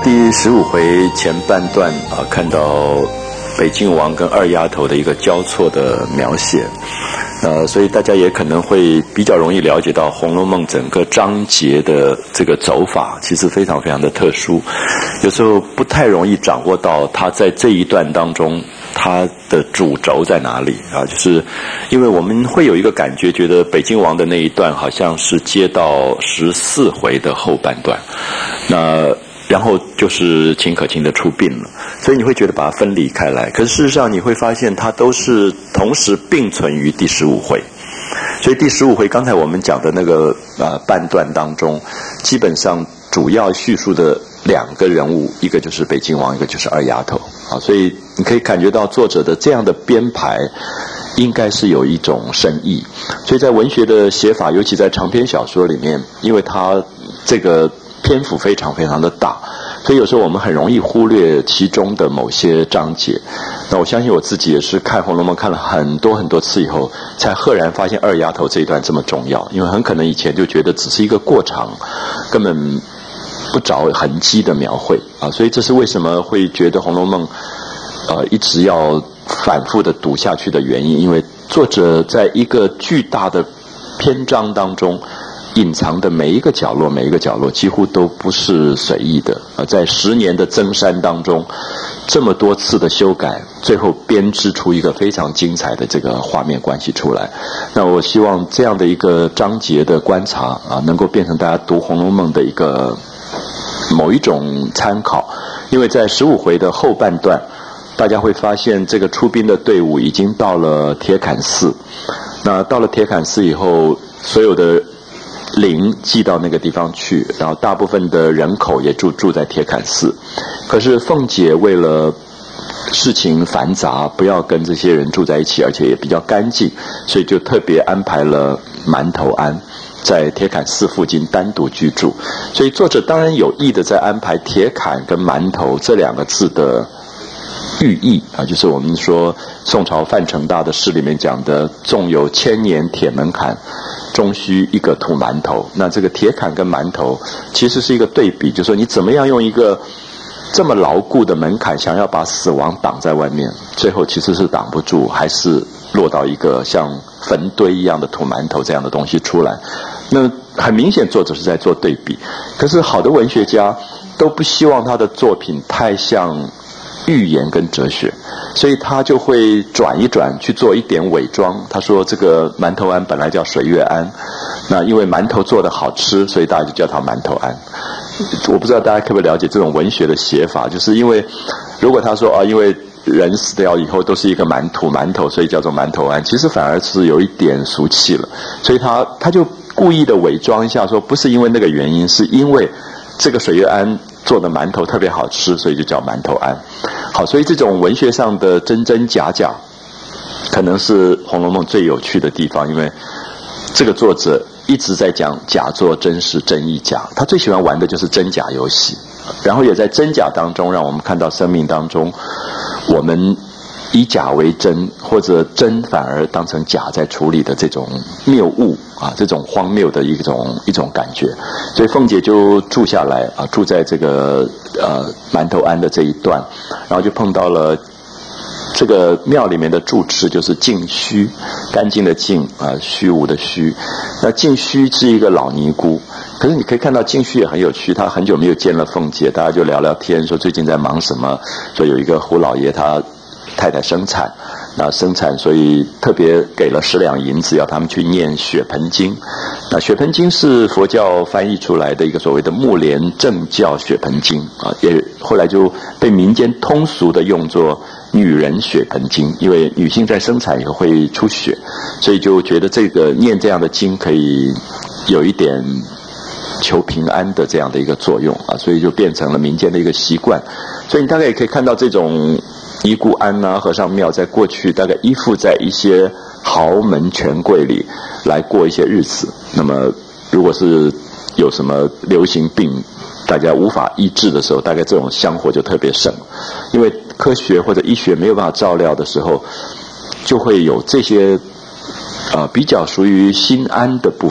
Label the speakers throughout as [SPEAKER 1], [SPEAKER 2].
[SPEAKER 1] 第15回前半段看到北静王跟二丫头的一个交错的描写，所以大家也可能会比较容易了解到《红楼梦》整个章节的这个走法其实非常非常的特殊，有时候不太容易掌握到它在这一段当中它的主轴在哪里啊？就是因为我们会有一个感觉，觉得北静王的那一段好像是接到14回的后半段，然后就是秦可卿的出殡了，所以你会觉得把它分离开来。可是事实上你会发现它都是同时并存于第15回。所以第15回刚才我们讲的那个半段当中，基本上主要叙述的两个人物，一个就是北静王，一个就是二丫头啊，所以你可以感觉到作者的这样的编排应该是有一种深意。所以在文学的写法，尤其在长篇小说里面，因为它这个篇幅非常非常的大，所以有时候我们很容易忽略其中的某些章节。那我相信我自己也是看《红楼梦》看了很多很多次以后，才赫然发现二丫头这一段这么重要，因为很可能以前就觉得只是一个过场，根本不着痕迹的描绘啊，所以这是为什么会觉得《红楼梦》一直要反复的读下去的原因，因为作者在一个巨大的篇章当中隐藏的每一个角落，每一个角落几乎都不是随意的在10年的增删当中，这么多次的修改，最后编织出一个非常精彩的这个画面关系出来。那我希望这样的一个章节的观察能够变成大家读《红楼梦》的一个某一种参考。因为在15回的后半段，大家会发现这个出兵的队伍已经到了铁槛寺。那到了铁槛寺以后，所有的灵寄到那个地方去，然后大部分的人口也住在铁槛寺。可是凤姐为了事情繁杂，不要跟这些人住在一起，而且也比较干净，所以就特别安排了馒头庵在铁槛寺附近单独居住。所以作者当然有意的在安排铁槛跟馒头这2个字的寓意就是我们说宋朝范成大的诗里面讲的纵有千年铁门槛，终须一个土馒头。那这个铁槛跟馒头其实是一个对比，就是说你怎么样用一个这么牢固的门槛，想要把死亡挡在外面，最后其实是挡不住，还是落到一个像坟堆一样的土馒头这样的东西出来。那很明显作者是在做对比，可是好的文学家都不希望他的作品太像寓言跟哲学，所以他就会转一转去做一点伪装。他说这个馒头庵本来叫水月庵，那因为馒头做得好吃，所以大家就叫它馒头庵。我不知道大家可不可以了解这种文学的写法，就是因为如果他说因为人死掉以后都是一个土馒头，所以叫做馒头庵，其实反而是有一点俗气了。所以他就故意的伪装一下，说不是因为那个原因，是因为这个水月庵做的馒头特别好吃，所以就叫馒头庵。好，所以这种文学上的真真假假可能是《红楼梦》最有趣的地方，因为这个作者一直在讲假作真实，真亦假，他最喜欢玩的就是真假游戏，然后也在真假当中让我们看到生命当中我们以假为真，或者真反而当成假在处理的这种谬误这种荒谬的一种感觉。所以凤姐就住下来住在这个馒头庵的这一段，然后就碰到了这个庙里面的住持，就是净虚，干净的净虚无的虚。那净虚是一个老尼姑，可是你可以看到净虚也很有趣，他很久没有见了凤姐，大家就聊聊天，说最近在忙什么，说有一个胡老爷他太太生产，那生产所以特别给了10两银子要他们去念血盆经。那血盆经是佛教翻译出来的一个所谓的目连正教血盆经也后来就被民间通俗的用作女人血盆经，因为女性在生产以后会出血，所以就觉得这个念这样的经可以有一点求平安的这样的一个作用所以就变成了民间的一个习惯。所以你大概也可以看到这种尼姑庵和尚庙在过去大概依附在一些豪门权贵里来过一些日子。那么如果是有什么流行病大家无法医治的时候，大概这种香火就特别盛，因为科学或者医学没有办法照料的时候，就会有这些比较属于心安的部分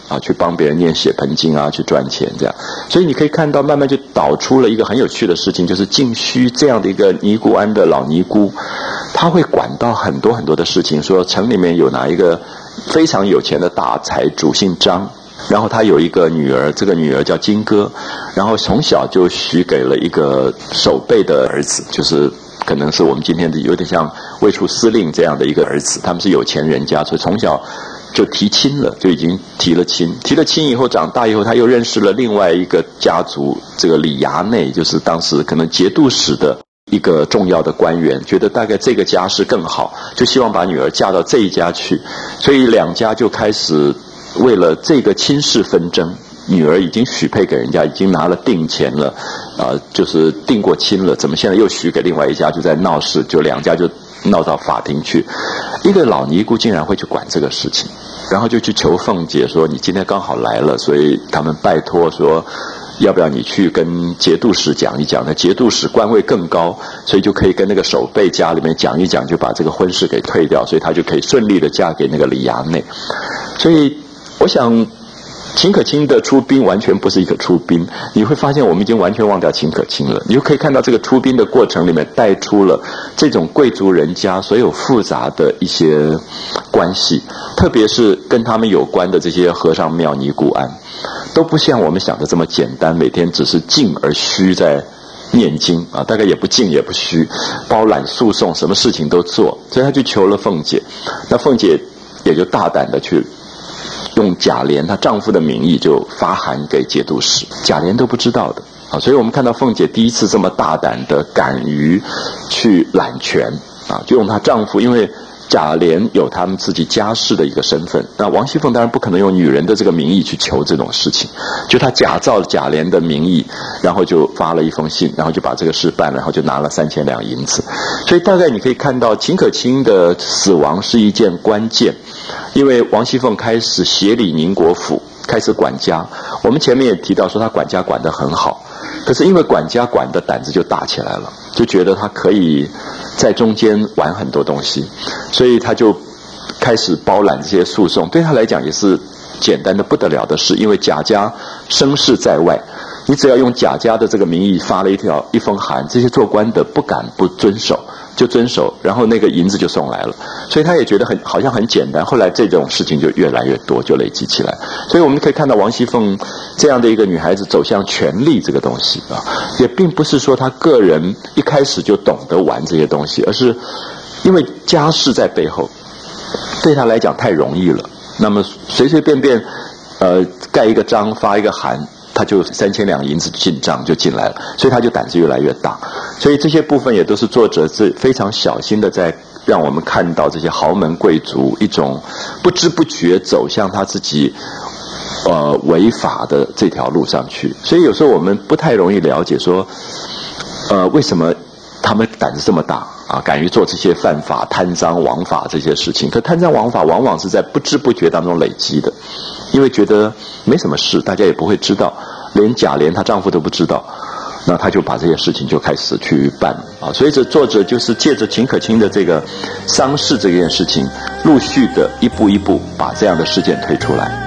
[SPEAKER 1] 啊，去帮别人念血盆经啊，去赚钱这样。所以你可以看到，慢慢就导出了一个很有趣的事情，就是净虚这样的一个尼姑庵的老尼姑，她会管到很多很多的事情，说城里面有哪一个非常有钱的大财主姓张，然后他有一个女儿，这个女儿叫金哥，然后从小就许给了一个守备的儿子，就是可能是我们今天的有点像卫戍司令这样的一个儿子，他们是有钱人家，所以从小就提亲了，就已经提了亲以后，长大以后他又认识了另外一个家族，这个李衙内，就是当时可能节度使的一个重要的官员，觉得大概这个家世更好，就希望把女儿嫁到这一家去，所以两家就开始为了这个亲事纷争。女儿已经许配给人家，已经拿了定钱了，就是定过亲了，怎么现在又许给另外一家，就在闹事，就两家就闹到法庭去。一个老尼姑竟然会去管这个事情，然后就去求凤姐说：“你今天刚好来了，所以他们拜托说，要不要你去跟节度使讲一讲？那节度使官位更高，所以就可以跟那个守备家里面讲一讲，就把这个婚事给退掉，所以他就可以顺利的嫁给那个李衙内。所以我想。”秦可卿的出兵完全不是一个出兵，你会发现我们已经完全忘掉秦可卿了。你就可以看到这个出兵的过程里面带出了这种贵族人家所有复杂的一些关系，特别是跟他们有关的这些和尚庙尼姑庵，都不像我们想的这么简单，每天只是静而虚在念经啊，大概也不静也不虚，包揽诉讼，什么事情都做。所以他就求了凤姐，那凤姐也就大胆的去用贾琏她丈夫的名义就发函给节度使，贾琏都不知道的啊，所以我们看到凤姐第一次这么大胆的敢于去揽权啊，就用她丈夫，因为贾琏有他们自己家世的一个身份，那王熙凤当然不可能用女人的这个名义去求这种事情，就她假造贾琏的名义，然后就发了一封信，然后就把这个事办了，然后就拿了3000两银子。所以大概你可以看到秦可卿的死亡是一件关键，因为王熙凤开始协理宁国府，开始管家。我们前面也提到说她管家管得很好，可是因为管家管的胆子就大起来了，就觉得他可以在中间玩很多东西，所以他就开始包揽这些诉讼。对他来讲也是简单的不得了的事，因为贾家声势在外，你只要用贾家的这个名义发了一封函，这些做官的不敢不遵守，就遵守，然后那个银子就送来了，所以他也觉得好像很简单。后来这种事情就越来越多，就累积起来。所以我们可以看到王熙凤这样的一个女孩子走向权力这个东西啊，也并不是说她个人一开始就懂得玩这些东西，而是因为家世在背后，对她来讲太容易了。那么随随便便盖一个章发一个函，他就3000两银子进账就进来了，所以他就胆子越来越大。所以这些部分也都是作者非常小心的在让我们看到这些豪门贵族一种不知不觉走向他自己违法的这条路上去。所以有时候我们不太容易了解说为什么他们胆子这么大啊，敢于做这些犯法、贪赃枉法这些事情。可贪赃枉法往往是在不知不觉当中累积的，因为觉得没什么事，大家也不会知道，连贾琏她丈夫都不知道，那她就把这些事情就开始去办啊。所以这作者就是借着秦可卿的这个丧事这件事情，陆续的一步一步把这样的事件推出来。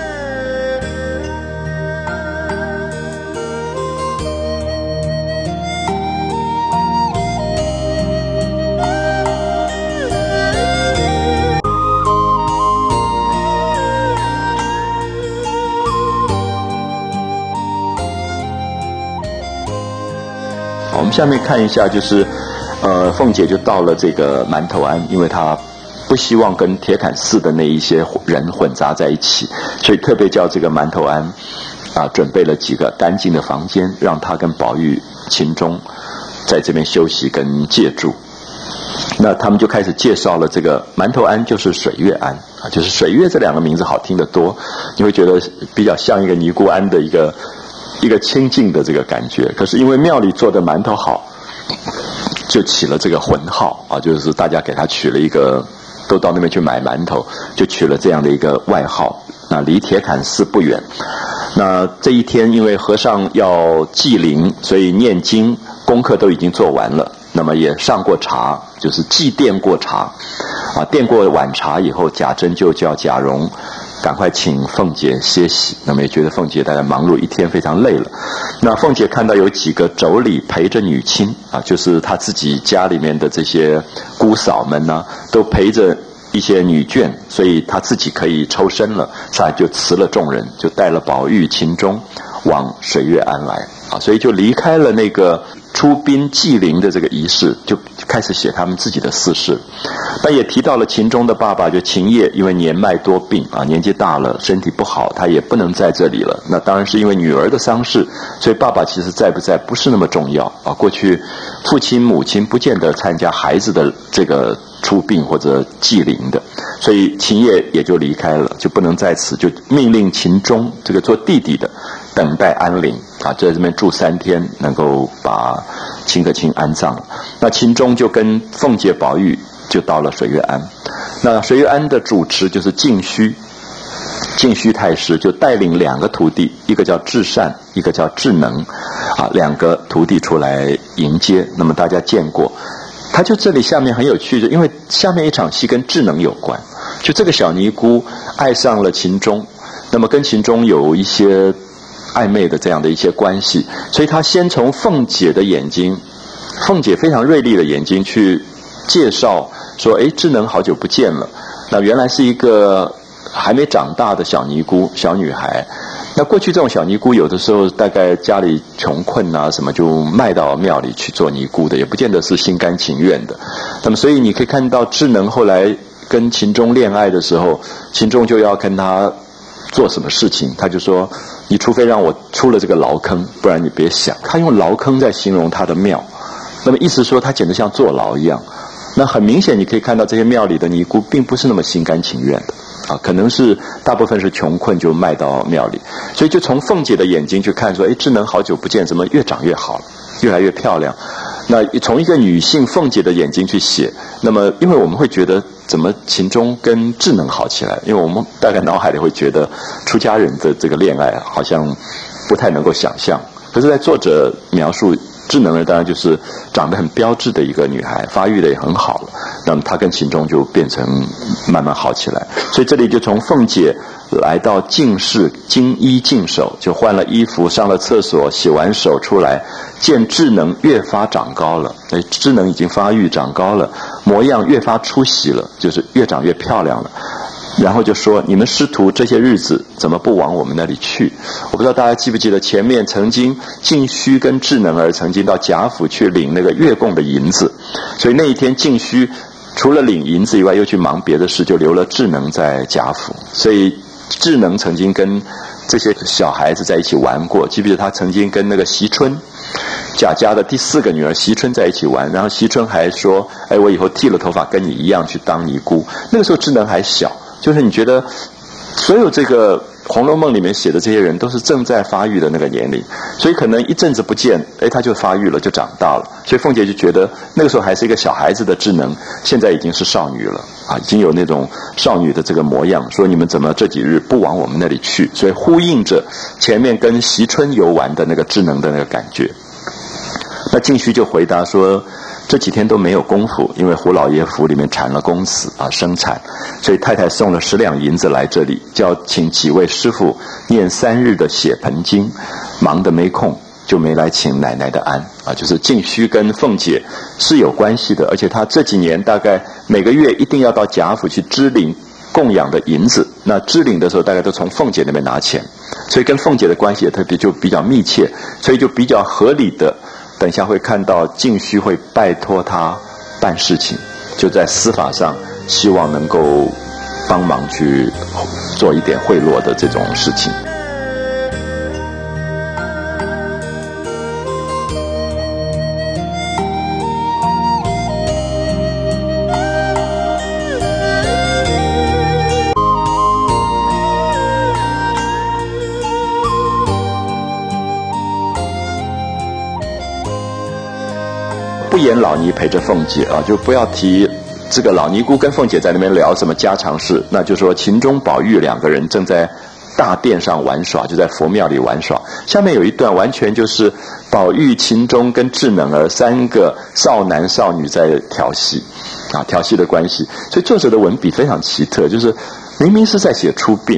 [SPEAKER 1] 我们下面看一下，就是凤姐就到了这个馒头庵，因为她不希望跟铁槛寺的那一些人混杂在一起，所以特别叫这个馒头庵准备了几个干净的房间，让她跟宝玉、秦钟在这边休息跟借住。那他们就开始介绍了这个馒头庵就是水月庵啊，就是水月这两个名字好听得多，你会觉得比较像一个尼姑庵的一个清净的这个感觉。可是因为庙里做的馒头好，就起了这个浑号啊，就是大家给他取了一个，都到那边去买馒头，就取了这样的一个外号。那离铁槛寺不远。那这一天因为和尚要祭灵，所以念经功课都已经做完了，那么也上过茶，就是祭奠过茶啊。奠过晚茶以后，贾珍就叫贾蓉赶快请凤姐歇息。那么也觉得凤姐大概忙碌一天非常累了。那凤姐看到有几个妯娌陪着女亲啊，就是她自己家里面的这些姑嫂们呢，都陪着一些女眷，所以她自己可以抽身了，所以就辞了众人，就带了宝玉、秦钟往水月庵来啊，所以就离开了那个出殡祭灵的这个仪式，就开始写他们自己的私事。但也提到了秦钟的爸爸就秦业，因为年迈多病啊，年纪大了，身体不好，他也不能在这里了。那当然是因为女儿的丧事，所以爸爸其实在不在不是那么重要啊。过去父亲母亲不见得参加孩子的这个出殡或者祭灵的，所以秦业也就离开了，就不能在此，就命令秦钟这个做弟弟的等待安灵啊，在这边住3天，能够把秦可卿安葬。那秦钟就跟凤姐、宝玉就到了水月庵。那水月庵的主持就是净虚太师，就带领2个徒弟，一个叫智善，一个叫智能啊，2个徒弟出来迎接。那么大家见过，他就这里下面很有趣的，因为下面一场戏跟智能有关，就这个小尼姑爱上了秦钟，那么跟秦钟有一些暧昧的这样的一些关系，所以他先从凤姐的眼睛，凤姐非常锐利的眼睛去介绍说，智能好久不见了。那原来是一个还没长大的小尼姑，小女孩。那过去这种小尼姑有的时候大概家里穷困啊什么，就卖到庙里去做尼姑的，也不见得是心甘情愿的。那么所以你可以看到智能后来跟秦钟恋爱的时候，秦钟就要跟他做什么事情，他就说你除非让我出了这个牢坑，不然你别想。他用牢坑在形容他的庙，那么意思说他简直像坐牢一样。那很明显你可以看到这些庙里的尼姑并不是那么心甘情愿的啊，可能是大部分是穷困就卖到庙里。所以就从凤姐的眼睛去看说，智能好久不见，怎么越长越好了，越来越漂亮。那从一个女性凤姐的眼睛去写，那么因为我们会觉得怎么秦钟跟智能好起来，因为我们大概脑海里会觉得出家人的这个恋爱好像不太能够想象。可是在作者描述智能呢，当然就是长得很标致的一个女孩，发育的也很好了，那么她跟秦钟就变成慢慢好起来。所以这里就从凤姐来到净室，更衣净手，就换了衣服，上了厕所，洗完手出来，见智能越发长高了，智能已经发育长高了，模样越发出喜了，就是越长越漂亮了。然后就说，你们师徒这些日子怎么不往我们那里去？我不知道大家记不记得，前面曾经净虚跟智能儿曾经到贾府去领那个月供的银子，所以那一天净虚除了领银子以外，又去忙别的事，就留了智能在贾府。所以智能曾经跟这些小孩子在一起玩过，记不记得他曾经跟那个惜春，贾家的第4个女儿惜春在一起玩，然后惜春还说，我以后剃了头发跟你一样去当尼姑。那个时候智能还小，就是你觉得所有这个《红楼梦》里面写的这些人都是正在发育的那个年龄，所以可能一阵子不见，他就发育了，就长大了。所以凤姐就觉得那个时候还是一个小孩子的智能，现在已经是少女了啊，已经有那种少女的这个模样，说你们怎么这几日不往我们那里去？所以呼应着前面跟惜春游玩的那个智能的那个感觉。那净虚就回答说，这几天都没有功夫，因为胡老爷府里面产了公子啊，生产，所以太太送了10两银子来这里，叫请几位师傅念3日的血盆经，忙得没空，就没来请奶奶的安啊。就是净虚跟凤姐是有关系的，而且他这几年大概每个月一定要到贾府去支领供养的银子，那支领的时候大概都从凤姐那边拿钱，所以跟凤姐的关系也特别就比较密切，所以就比较合理的。等一下会看到净虚会拜托他办事情，就在司法上希望能够帮忙去做一点贿赂的这种事情。不演老尼陪着凤姐啊，就不要提这个老尼姑跟凤姐在那边聊什么家常事，那就说秦钟宝玉2个人正在大殿上玩耍，就在佛庙里玩耍。下面有一段完全就是宝玉、秦钟跟智能儿3个少男少女在调戏啊，调戏的关系。所以作者的文笔非常奇特，就是明明是在写出殡，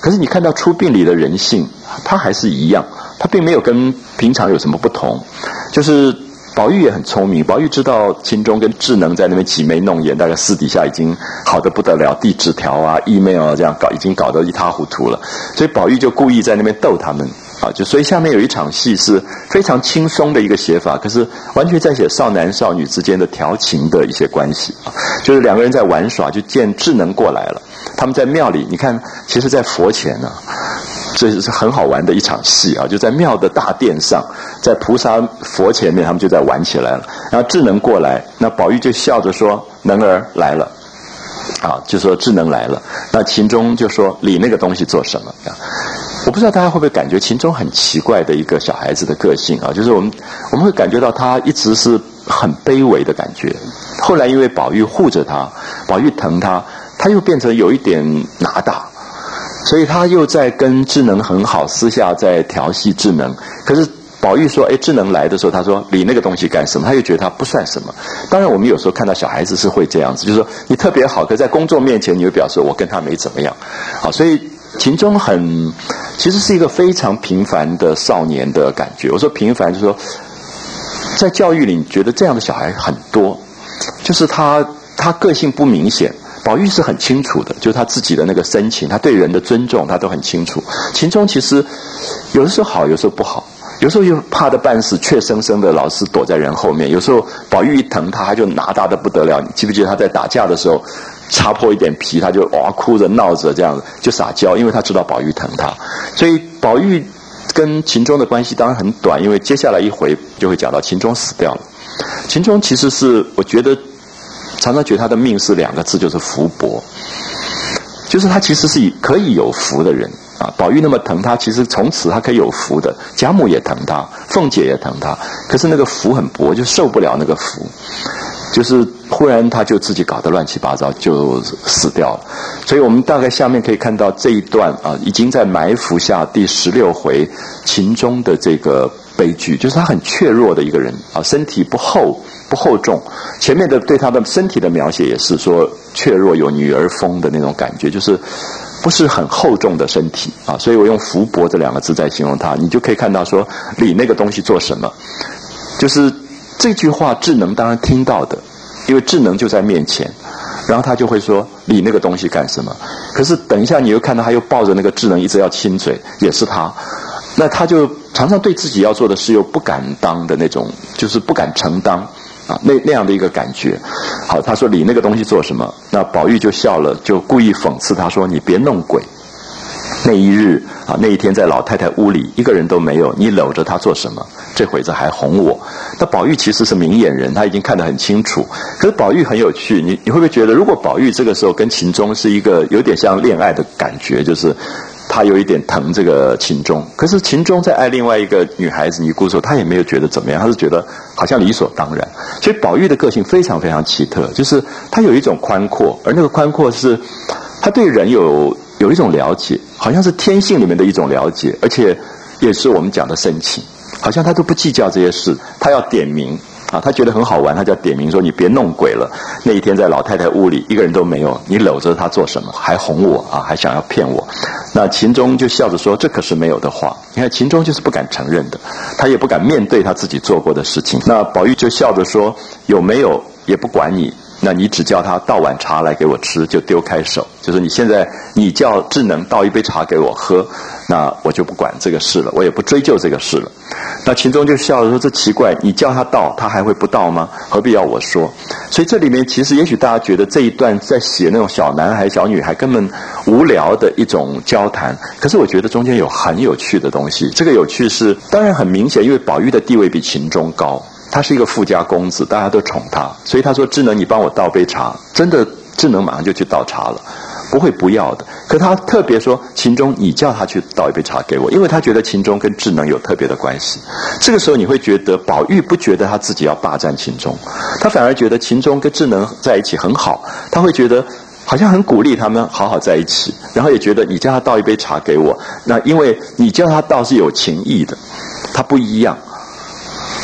[SPEAKER 1] 可是你看到出殡里的人性，他还是一样，他并没有跟平常有什么不同。就是宝玉也很聪明，宝玉知道秦钟跟智能在那边挤眉弄眼，大概私底下已经好得不得了，递纸条啊 email 啊这样已经搞得一塌糊涂了，所以宝玉就故意在那边逗他们啊，所以下面有一场戏是非常轻松的一个写法，可是完全在写少男少女之间的调情的一些关系啊，就是两个人在玩耍，就见智能过来了，他们在庙里，你看其实在佛前啊，这是很好玩的一场戏啊，就在庙的大殿上，在菩萨佛前面，他们就在玩起来了。然后智能过来，那宝玉就笑着说：“能儿来了。”啊，就说智能来了。那秦钟就说：“理那个东西做什么？”我不知道大家会不会感觉秦钟很奇怪的一个小孩子的个性啊，就是我们会感觉到他一直是很卑微的感觉。后来因为宝玉护着他，宝玉疼他，他又变成有一点拿大。所以他又在跟智能很好，私下在调戏智能。可是宝玉说：“哎，智能来的时候，他说理那个东西干什么？”他又觉得他不算什么。当然，我们有时候看到小孩子是会这样子，就是说你特别好，可在公众面前，你会表示我跟他没怎么样。好，所以秦钟其实是一个非常平凡的少年的感觉。我说平凡，就是说在教育里，你觉得这样的小孩很多，就是他个性不明显。宝玉是很清楚的，就是他自己的那个深情，他对人的尊重，他都很清楚。秦钟其实有的时候好，有时候不好，有时候又怕得半死，怯生生的老是躲在人后面。有时候宝玉一疼他就拿大的不得了。你记不记得他在打架的时候，擦破一点皮，他就哇哭着闹着这样就撒娇，因为他知道宝玉疼他。所以宝玉跟秦钟的关系当然很短，因为接下来一回就会讲到秦钟死掉了。秦钟其实是我觉得。常常觉得他的命是两个字，就是福薄，就是他其实是可以有福的人啊。宝玉那么疼他，其实从此他可以有福的。贾母也疼他，凤姐也疼他，可是那个福很薄，就受不了那个福，就是忽然他就自己搞得乱七八糟，就死掉了。所以我们大概下面可以看到这一段啊，已经在埋伏下第16回秦钟的这个悲剧，就是他很怯弱的一个人啊，身体不厚重。前面的对他的身体的描写也是说怯弱有女儿风的那种感觉，就是不是很厚重的身体啊。所以我用福薄这2个字在形容他，你就可以看到说理那个东西做什么，就是这句话智能当然听到的，因为智能就在面前，然后他就会说理那个东西干什么。可是等一下你又看到他又抱着那个智能一直要亲嘴，也是他，那他就常常对自己要做的事又不敢当的那种，就是不敢承当啊，那样的一个感觉。好，他说理那个东西做什么？那宝玉就笑了，就故意讽刺他说：“你别弄鬼。那一日啊，那一天在老太太屋里一个人都没有，你搂着她做什么？这会子还哄我。”那宝玉其实是明眼人，他已经看得很清楚。可是宝玉很有趣，你会不会觉得，如果宝玉这个时候跟秦钟是一个有点像恋爱的感觉，就是他有一点疼这个秦钟，可是秦钟在爱另外一个女孩子尼姑的时候，他也没有觉得怎么样，他是觉得好像理所当然。所以宝玉的个性非常非常奇特，就是他有一种宽阔，而那个宽阔是他对人有一种了解，好像是天性里面的一种了解，而且也是我们讲的深情，好像他都不计较这些事，他要点名啊，他觉得很好玩，他就要点名说你别弄鬼了。那一天在老太太屋里一个人都没有，你搂着她做什么？还哄我啊，还想要骗我。那秦钟就笑着说：“这可是没有的话。”你看秦钟就是不敢承认的，他也不敢面对他自己做过的事情。那宝玉就笑着说：“有没有也不管你。”那你只叫他倒碗茶来给我吃，就丢开手，就是你现在你叫智能倒一杯茶给我喝，那我就不管这个事了，我也不追究这个事了。那秦钟就笑着说：“这奇怪，你叫他倒，他还会不倒吗？何必要我说？”所以这里面其实也许大家觉得这一段在写那种小男孩小女孩根本无聊的一种交谈，可是我觉得中间有很有趣的东西。这个有趣是当然很明显，因为宝玉的地位比秦钟高，他是一个富家公子，大家都宠他，所以他说：“智能，你帮我倒杯茶。”真的，智能马上就去倒茶了，不会不要的。可他特别说：“秦钟，你叫他去倒一杯茶给我。”因为他觉得秦钟跟智能有特别的关系。这个时候你会觉得宝玉不觉得他自己要霸占秦钟，他反而觉得秦钟跟智能在一起很好，他会觉得好像很鼓励他们好好在一起，然后也觉得你叫他倒一杯茶给我，那因为你叫他倒是有情意的，他不一样。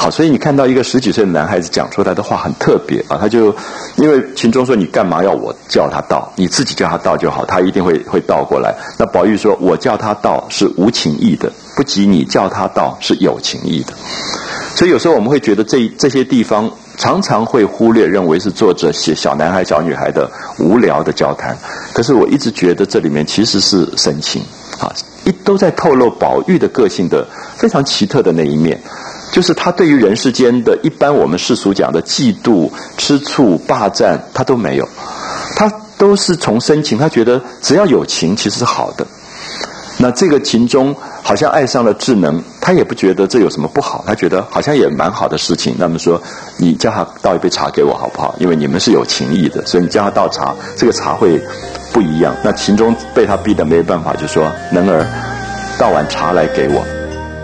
[SPEAKER 1] 好，所以你看到一个10几岁的男孩子讲出来的话很特别啊，他就因为秦钟说你干嘛要我叫他到，你自己叫他到就好，他一定会倒过来。那宝玉说我叫他到是无情义的，不及你叫他到是有情义的。所以有时候我们会觉得这些地方常常会忽略，认为是作者写小男孩小女孩的无聊的交谈，可是我一直觉得这里面其实是深情啊，都在透露宝玉的个性的非常奇特的那一面，就是他对于人世间的一般我们世俗讲的嫉妒、吃醋、霸占，他都没有，他都是从深情，他觉得只要有情其实是好的。那这个秦钟好像爱上了智能，他也不觉得这有什么不好，他觉得好像也蛮好的事情。那么说你叫他倒一杯茶给我好不好，因为你们是有情谊的，所以你叫他倒茶，这个茶会不一样。那秦钟被他逼得没办法，就说能儿倒碗茶来给我。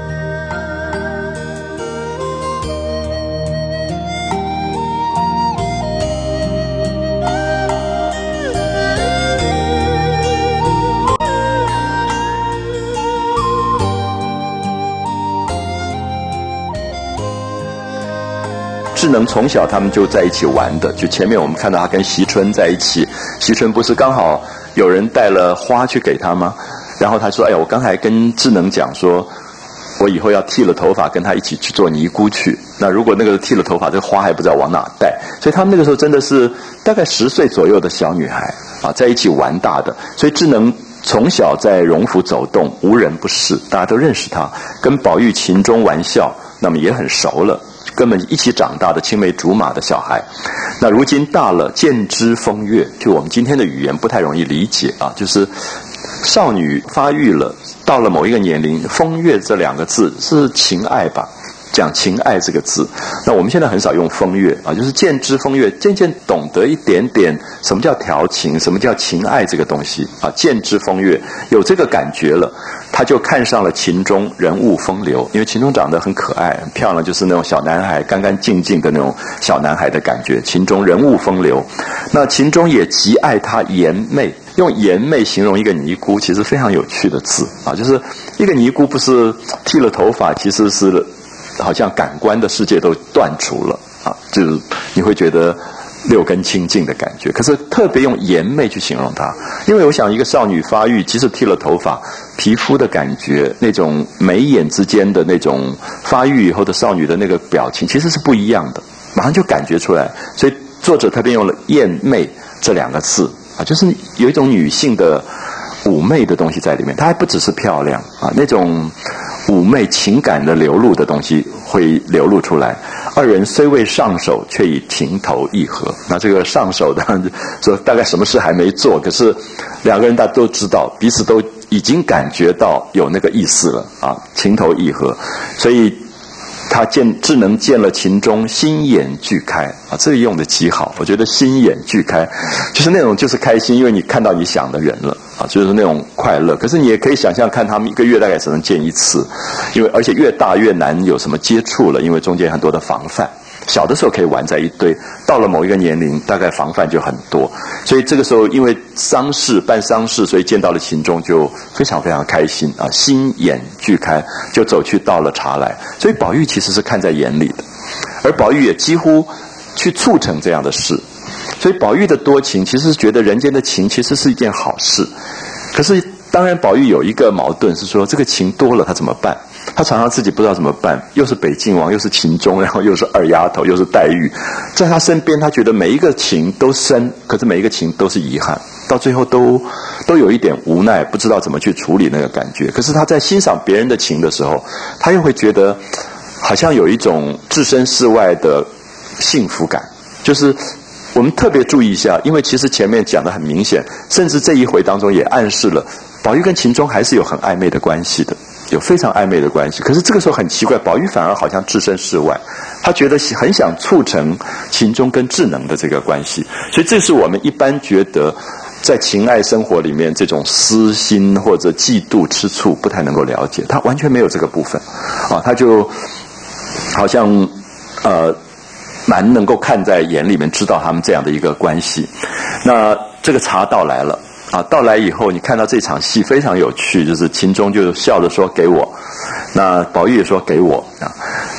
[SPEAKER 1] 智能从小他们就在一起玩的，就前面我们看到他跟惜春在一起，惜春不是刚好有人带了花去给他吗？然后他说哎呀，我刚才跟智能讲说我以后要剃了头发跟他一起去做尼姑去，那如果那个剃了头发，这个花还不知道往哪带，所以他们那个时候真的是大概10岁左右的小女孩啊，在一起玩大的。所以智能从小在荣府走动，无人不识，大家都认识他，跟宝玉秦钟玩笑，那么也很熟了，根本一起长大的青梅竹马的小孩。那如今大了，渐知风月，就我们今天的语言不太容易理解啊，就是少女发育了，到了某一个年龄，风月这2个字是情爱吧，讲情爱这个字。那我们现在很少用风月啊，就是渐知风月，渐渐懂得一点点什么叫调情，什么叫情爱这个东西啊，渐知风月，有这个感觉了，他就看上了秦钟，人物风流，因为秦钟长得很可爱很漂亮，就是那种小男孩干干净净的那种小男孩的感觉，秦钟人物风流。那秦钟也极爱他颜媚，用颜媚形容一个尼姑其实非常有趣的字啊，就是一个尼姑不是剃了头发，其实是好像感官的世界都断除了啊，就是你会觉得6根清净的感觉，可是特别用颜媚去形容它，因为我想一个少女发育，即使剃了头发，皮肤的感觉，那种眉眼之间的那种发育以后的少女的那个表情其实是不一样的，马上就感觉出来。所以作者特别用了艳媚这2个字啊，就是有一种女性的妩媚的东西在里面，它还不只是漂亮啊，那种妩媚情感的流露的东西会流露出来。2人虽未上手，却已情投意合。那这个上手的说大概什么事还没做，可是2个人大家都知道，彼此都已经感觉到有那个意思了啊，情投意合。所以他智能见了秦钟，心眼俱开啊，这里用的极好，我觉得心眼俱开就是那种就是开心，因为你看到你想的人了啊，就是那种快乐。可是你也可以想象看他们1个月大概只能见1次，因为而且越大越难有什么接触了，因为中间很多的防范。小的时候可以玩在一堆，到了某一个年龄大概防范就很多，所以这个时候因为办丧事，所以见到了秦钟就非常非常开心啊，心眼俱开，就走去倒了茶来。所以宝玉其实是看在眼里的，而宝玉也几乎去促成这样的事。所以宝玉的多情其实是觉得人间的情其实是一件好事，可是当然宝玉有一个矛盾是说，这个情多了他怎么办？他常常自己不知道怎么办，又是北静王，又是秦钟，然后又是二丫头，又是黛玉，在他身边他觉得每一个情都深，可是每一个情都是遗憾，到最后都有一点无奈，不知道怎么去处理那个感觉。可是他在欣赏别人的情的时候，他又会觉得好像有一种置身事外的幸福感。就是我们特别注意一下，因为其实前面讲得很明显，甚至这一回当中也暗示了宝玉跟秦钟还是有很暧昧的关系的，有非常暧昧的关系。可是这个时候很奇怪，宝玉反而好像置身事外，他觉得很想促成秦钟跟智能的这个关系。所以这是我们一般觉得在情爱生活里面这种私心或者嫉妒吃醋不太能够了解，他完全没有这个部分啊，他就好像蛮能够看在眼里面，知道他们这样的一个关系。那这个茶到来了啊，到来以后你看到这场戏非常有趣，就是秦钟就笑着说给我，那宝玉也说给我啊。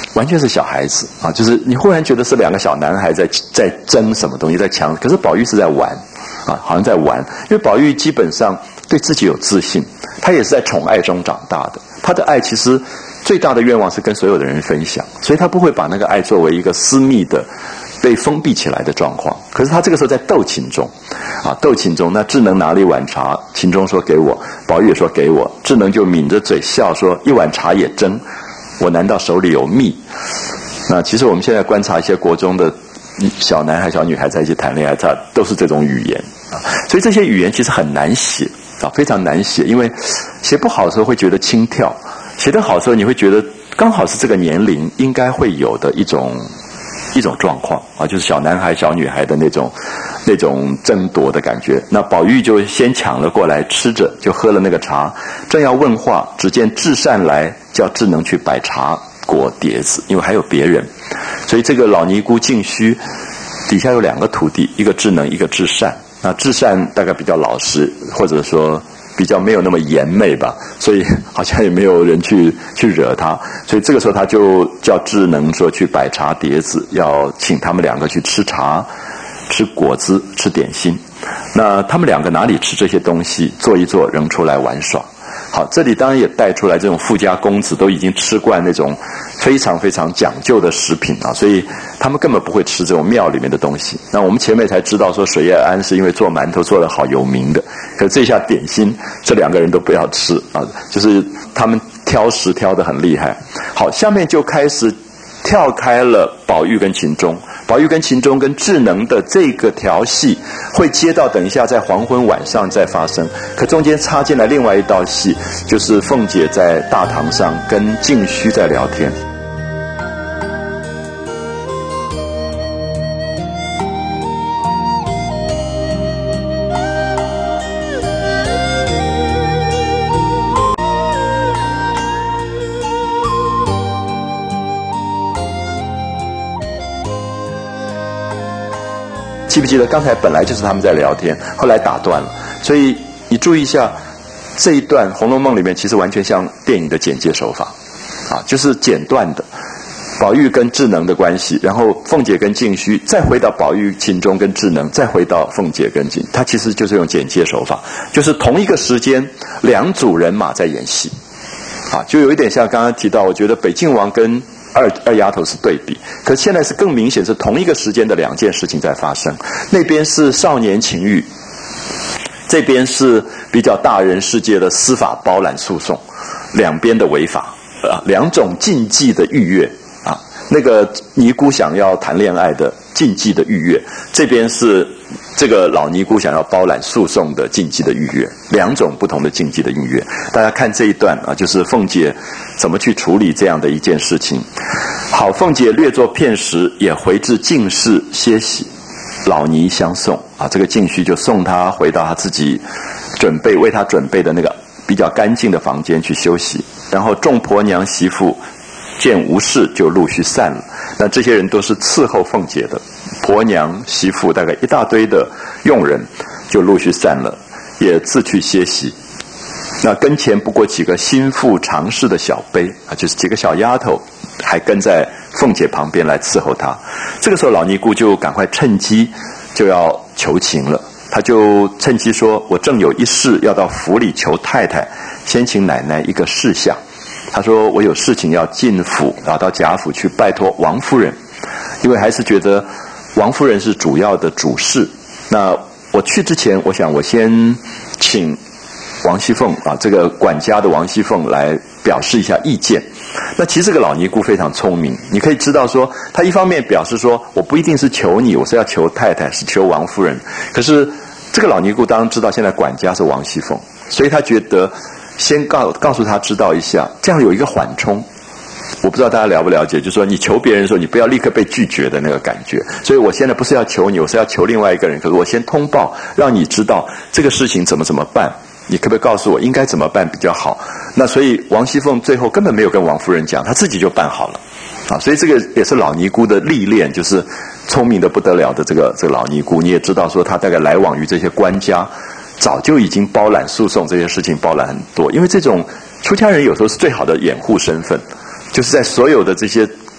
[SPEAKER 1] 完全是小孩子啊，就是你忽然觉得是两个小男孩在争什么东西，在抢，可是宝玉是在玩啊，好像在玩，因为宝玉基本上对自己有自信，他也是在宠爱中长大的，他的爱其实最大的愿望是跟所有的人分享，所以他不会把那个爱作为一个私密的被封闭起来的状况。可是他这个时候在斗琴中啊，斗琴中，那智能拿了一碗茶，琴中说给我，宝玉也说给我，智能就抿着嘴笑说一碗茶也争，我难道手里有蜜？那其实我们现在观察一些国中的小男孩小女孩在一起谈恋爱，他都是这种语言啊，所以这些语言其实很难写啊，非常难写，因为写不好的时候会觉得轻佻，写得好的时候你会觉得刚好是这个年龄应该会有的一种状况啊，就是小男孩小女孩的那种争夺的感觉。那宝玉就先抢了过来，吃着就喝了那个茶，正要问话，只见智善来叫智能去摆茶果碟子，因为还有别人，所以这个老尼姑净虚底下有两个徒弟，一个智能一个智善。那智善大概比较老实，或者说比较没有那么颜媚吧，所以好像也没有人去惹他，所以这个时候他就叫智能说去摆茶碟子，要请他们两个去吃茶、吃果子、吃点心。那他们两个哪里吃这些东西，坐一坐扔出来玩耍。好，这里当然也带出来这种富家公子都已经吃惯那种非常非常讲究的食品啊，所以他们根本不会吃这种庙里面的东西。那我们前面才知道说水月庵是因为做馒头做得好有名的，可是这下点心这两个人都不要吃啊，就是他们挑食挑得很厉害。好，下面就开始跳开了宝玉跟秦钟，宝玉跟秦钟跟智能的这个条戏会接到等一下在黄昏晚上再发生，可中间插进来另外一道戏，就是凤姐在大堂上跟净虚在聊天。记不记得刚才本来就是他们在聊天，后来打断了，所以你注意一下这一段《红楼梦》里面其实完全像电影的剪接手法啊，就是剪断的宝玉跟智能的关系，然后凤姐跟净虚，再回到宝玉秦钟跟智能，再回到凤姐跟净，它其实就是用剪接手法，就是同一个时间两组人马在演戏啊，就有一点像刚刚提到，我觉得北静王跟二丫头是对比，可是现在是更明显是同一个时间的两件事情在发生，那边是少年情欲，这边是比较大人世界的司法包揽诉讼，两边的违法两种禁忌的愉悦啊，那个尼姑想要谈恋爱的禁忌的愉悦，这边是这个老尼姑想要包揽诉讼的禁忌的愉悦，两种不同的禁忌的愉悦。大家看这一段啊，就是凤姐怎么去处理这样的一件事情。好，凤姐略作片时，也回至净室歇息，老尼相送啊，这个净虚就送她回到她自己为她准备的那个比较干净的房间去休息。然后众婆娘媳妇见无事，就陆续散了。那这些人都是伺候凤姐的婆娘媳妇，大概一大堆的佣人就陆续散了，也自去歇息。那跟前不过几个心腹常侍的小辈啊，就是几个小丫头还跟在凤姐旁边来伺候她。这个时候老尼姑就赶快趁机就要求情了，她就趁机说，我正有一事要到府里求太太，先请奶奶一个事项。她说我有事情要进府啊，到贾府去拜托王夫人，因为还是觉得王夫人是主要的主事。那我去之前，我想我先请王熙凤啊，这个管家的王熙凤来表示一下意见。那其实这个老尼姑非常聪明，你可以知道说，她一方面表示说我不一定是求你，我是要求太太，是求王夫人。可是这个老尼姑当然知道现在管家是王熙凤，所以她觉得先告诉她知道一下，这样有一个缓冲。我不知道大家了不了解，就是说你求别人的时候，你不要立刻被拒绝的那个感觉。所以我现在不是要求你，我是要求另外一个人，可是我先通报，让你知道这个事情怎么办，你可不可以告诉我应该怎么办比较好？那所以王熙凤最后根本没有跟王夫人讲，她自己就办好了啊。所以这个也是老尼姑的历练，就是聪明的不得了的这个老尼姑。你也知道说，她大概来往于这些官家，早就已经包揽诉讼这些事情包揽很多。因为这种出家人有时候是最好的掩护身份，就是在所有的这些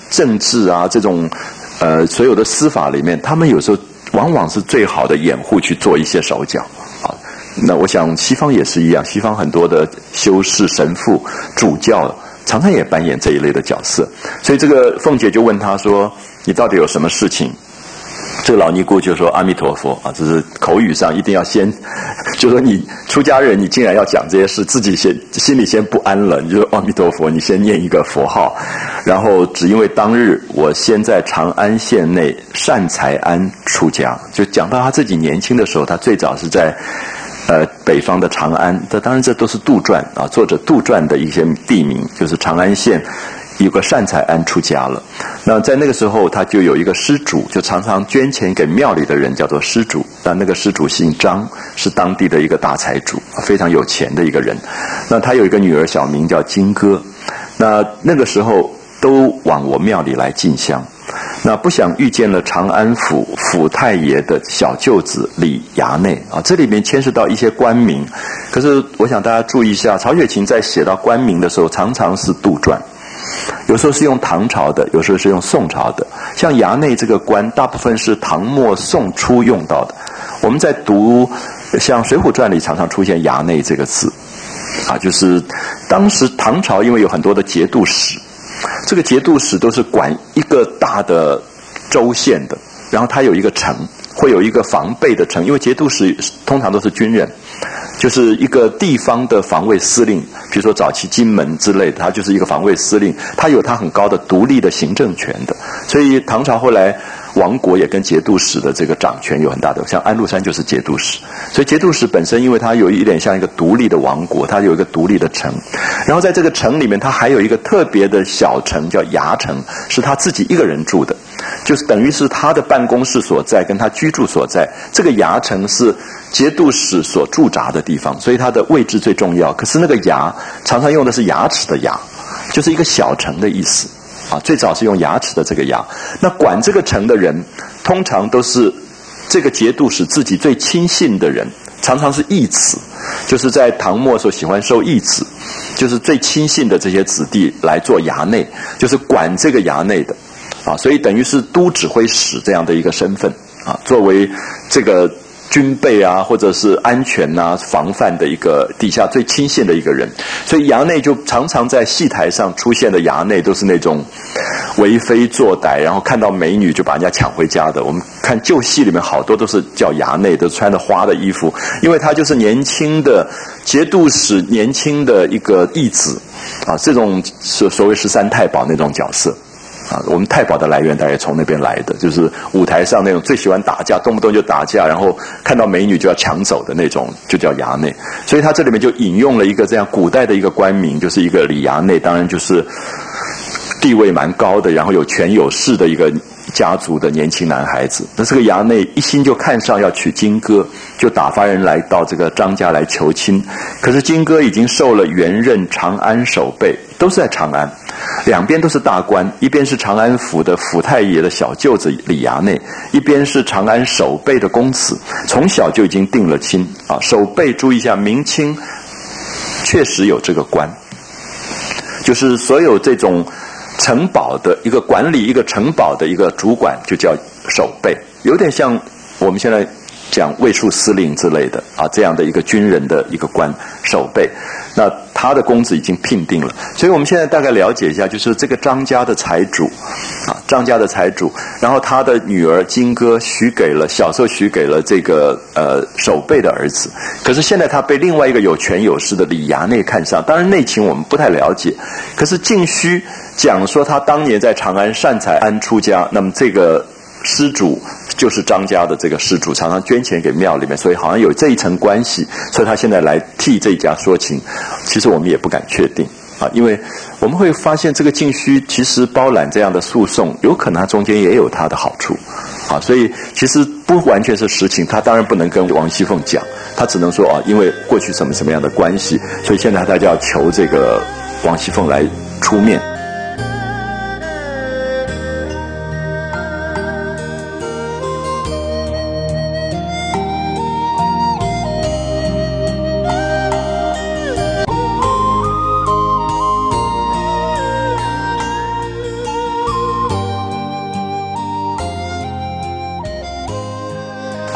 [SPEAKER 1] 政治啊这种所有的司法里面，他们有时候往往是最好的掩护去做一些手脚啊。那我想西方也是一样，西方很多的修士、神父、主教常常也扮演这一类的角色。所以这个凤姐就问他说：“你到底有什么事情？”这个老尼姑就说：“阿弥陀佛啊！”这是口语上一定要先，就说你出家人，你竟然要讲这些事，自己心里先不安了。你就说阿弥陀佛，你先念一个佛号，然后只因为当日我先在长安县内善财庵出家，就讲到他自己年轻的时候，他最早是在北方的长安。当然这都是杜撰啊，作者杜撰的一些地名，就是长安县有个善财庵出家了。那在那个时候他就有一个施主，就常常捐钱给庙里的人，叫做施主。那个施主姓张，是当地的一个大财主，非常有钱的一个人。那他有一个女儿小名叫金歌。那个时候都往我庙里来进香。那不想遇见了长安府府太爷的小舅子李衙内啊，这里面牵涉到一些官名。可是我想大家注意一下，曹雪芹在写到官名的时候，常常是杜撰。有时候是用唐朝的，有时候是用宋朝的。像衙内这个官，大部分是唐末宋初用到的。我们在读像《水浒传》里常常出现衙内这个字啊，就是当时唐朝因为有很多的节度使，这个节度使都是管一个大的州县的，然后他有一个城，会有一个防备的城，因为节度使通常都是军人，就是一个地方的防卫司令。比如说早期金门之类的，他就是一个防卫司令，他有他很高的独立的行政权的。所以唐朝后来亡国也跟节度使的这个掌权有很大的，像安禄山就是节度使。所以节度使本身因为他有一点像一个独立的王国，他有一个独立的城，然后在这个城里面他还有一个特别的小城叫衙城，是他自己一个人住的，就是等于是他的办公室所在跟他居住所在。这个衙城是节度使所驻扎的地方，所以它的位置最重要。可是那个衙常常用的是牙齿的牙，就是一个小城的意思啊。最早是用牙齿的这个牙。那管这个城的人通常都是这个节度使自己最亲信的人，常常是义子，就是在唐末所喜欢收义子，就是最亲信的这些子弟来做衙内，就是管这个衙内的啊。所以等于是都指挥使这样的一个身份啊，作为这个军备啊，或者是安全啊、防范的一个底下最亲信的一个人。所以衙内就常常在戏台上出现的衙内都是那种为非作歹，然后看到美女就把人家抢回家的。我们看旧戏里面好多都是叫衙内，都穿着花的衣服，因为他就是年轻的节度使，年轻的一个义子啊，这种所谓13太保那种角色。啊，我们太保的来源大概从那边来的，就是舞台上那种最喜欢打架，动不动就打架，然后看到美女就要抢走的那种，就叫衙内。所以他这里面就引用了一个这样古代的一个官名，就是一个李衙内，当然就是地位蛮高的，然后有权有势的一个家族的年轻男孩子。那这个衙内一心就看上要娶金歌，就打发人来到这个张家来求亲。可是金歌已经受了原任长安守备，都是在长安，两边都是大官，一边是长安府的府太爷的小舅子李衙内，一边是长安守备的公子，从小就已经定了亲啊。守备注意一下，明清确实有这个官，就是所有这种城堡的一个管理一个城堡的一个主管就叫守备，有点像我们现在讲卫戍司令之类的啊，这样的一个军人的一个官守备。那他的公子已经聘定了，所以我们现在大概了解一下，就是这个张家的财主啊，张家的财主，然后他的女儿金歌小时候许给了这个守备的儿子，可是现在他被另外一个有权有势的李衙内看上，当然内情我们不太了解，可是晋虚讲说他当年在长安善财庵出家，那么这个施主就是张家的这个施主，常常捐钱给庙里面，所以好像有这一层关系，所以他现在来替这一家说情。其实我们也不敢确定啊，因为我们会发现这个晋虚其实包揽这样的诉讼，有可能他中间也有他的好处啊，所以其实不完全是实情，他当然不能跟王熙凤讲，他只能说啊，因为过去什么什么样的关系，所以现在他就要求这个王熙凤来出面。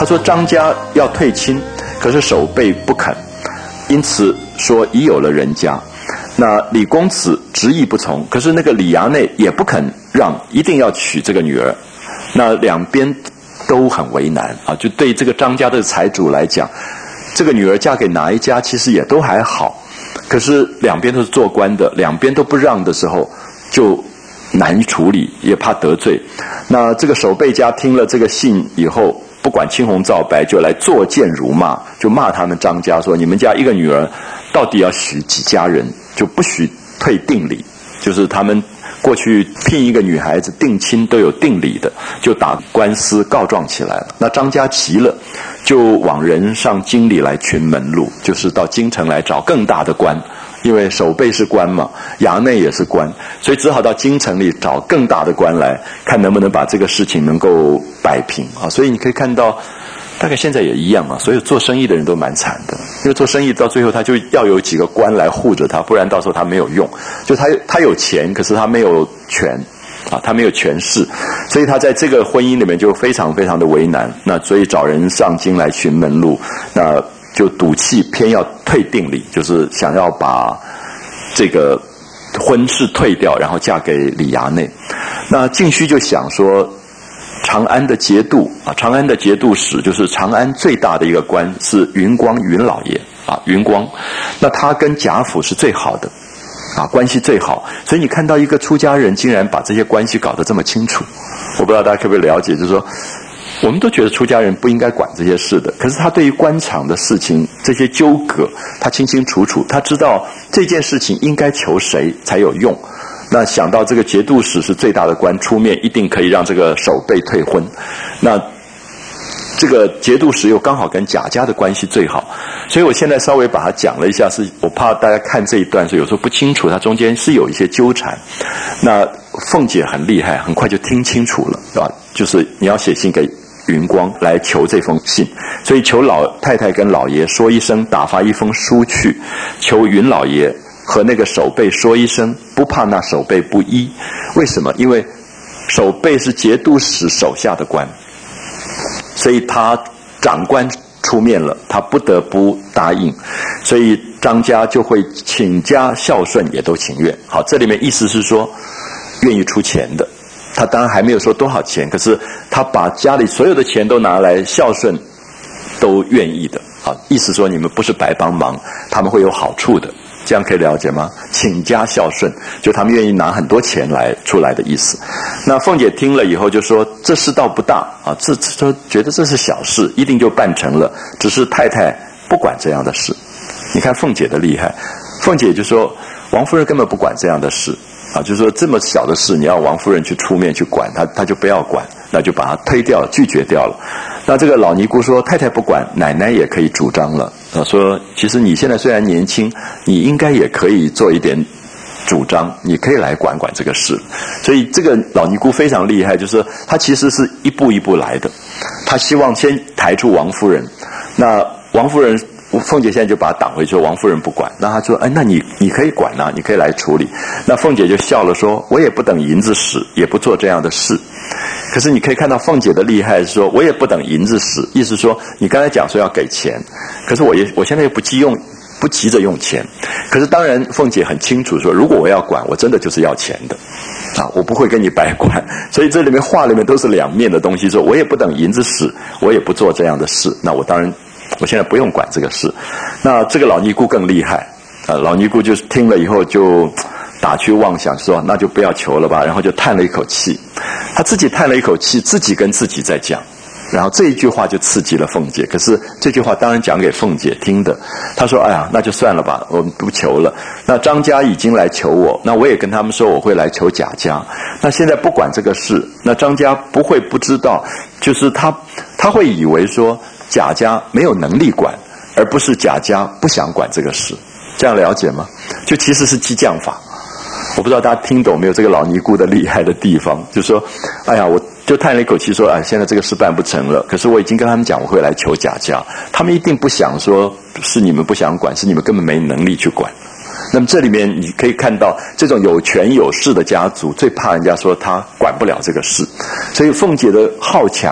[SPEAKER 1] 他说张家要退亲，可是守备不肯，因此说已有了人家。那李公子执意不从，可是那个李衙内也不肯让，一定要娶这个女儿。那两边都很为难啊，就对这个张家的财主来讲，这个女儿嫁给哪一家其实也都还好，可是两边都是做官的，两边都不让的时候，就难以处理，也怕得罪。那这个守备家听了这个信以后，不管青红皂白，就来作谏辱骂，就骂他们张家说：你们家一个女儿到底要许几家人，就不许退定礼。就是他们过去聘一个女孩子定亲都有定礼的，就打官司告状起来了。那张家急了，就往人上京里来寻门路，就是到京城来找更大的官，因为守备是官嘛，衙内也是官，所以只好到京城里找更大的官来，看能不能把这个事情能够摆平啊。所以你可以看到，大概现在也一样啊，所有做生意的人都蛮惨的，因为做生意到最后他就要有几个官来护着他，不然到时候他没有用。就他有钱，可是他没有权啊，他没有权势，所以他在这个婚姻里面就非常非常的为难。那所以找人上京来寻门路，那就赌气偏要退定礼，就是想要把这个婚事退掉，然后嫁给李衙内。那晋虚就想说，长安的节度啊，长安的节度使就是长安最大的一个官是云光云老爷啊，云光，那他跟贾府是最好的啊，关系最好，所以你看到一个出家人竟然把这些关系搞得这么清楚，我不知道大家可不可以了解，就是说我们都觉得出家人不应该管这些事的，可是他对于官场的事情这些纠葛他清清楚楚，他知道这件事情应该求谁才有用。那想到这个节度使是最大的官出面，一定可以让这个守备退婚。那这个节度使又刚好跟贾家的关系最好，所以我现在稍微把它讲了一下，是我怕大家看这一段所以有时候不清楚，它中间是有一些纠缠。那凤姐很厉害，很快就听清楚了，是吧？就是你要写信给云光来求这封信，所以求老太太跟老爷说一声，打发一封书去，求云老爷和那个守备说一声，不怕那守备不依。为什么？因为守备是节度使手下的官，所以他长官出面了，他不得不答应，所以张家就会倾家孝顺也都情愿。好，这里面意思是说愿意出钱的，他当然还没有说多少钱，可是他把家里所有的钱都拿来孝顺都愿意的。好，意思说你们不是白帮忙，他们会有好处的，这样可以了解吗？倾家孝顺，就他们愿意拿很多钱来出来的意思。那凤姐听了以后就说，这事倒不大啊，这觉得这是小事，一定就办成了，只是太太不管这样的事。你看凤姐的厉害，凤姐就说王夫人根本不管这样的事啊，就是说这么小的事你要王夫人去出面去管，她就不要管，那就把她推掉了，拒绝掉了。那这个老尼姑说太太不管，奶奶也可以主张了啊，说其实你现在虽然年轻，你应该也可以做一点主张，你可以来管管这个事。所以这个老尼姑非常厉害，就是她其实是一步一步来的，她希望先抬出王夫人，那王夫人凤姐现在就把她挡回去，说王夫人不管。那她说那你可以管啊，你可以来处理。那凤姐就笑了说，我也不等银子使，也不做这样的事。可是你可以看到凤姐的厉害是说，我也不等银子使，意思说你刚才讲说要给钱，可是我现在又不急着用钱。可是当然凤姐很清楚说，如果我要管，我真的就是要钱的啊，我不会跟你白管。所以这里面话里面都是两面的东西，说我也不等银子使，我也不做这样的事。那我当然我现在不用管这个事。那这个老尼姑更厉害啊，老尼姑就听了以后就打趣妄想说，那就不要求了吧，然后就叹了一口气，他自己叹了一口气，自己跟自己在讲，然后这一句话就刺激了凤姐。可是这句话当然讲给凤姐听的，她说哎呀那就算了吧，我们不求了。那张家已经来求我，那我也跟他们说我会来求贾家，那现在不管这个事，那张家不会不知道，就是他会以为说贾家没有能力管，而不是贾家不想管这个事，这样了解吗？就其实是激将法。我不知道大家听懂没有这个老尼姑的厉害的地方，就是说哎呀我就叹了一口气说现在这个事办不成了，可是我已经跟他们讲我会来求贾家，他们一定不想说是你们不想管，是你们根本没能力去管。那么这里面你可以看到这种有权有势的家族最怕人家说他管不了这个事，所以凤姐的好强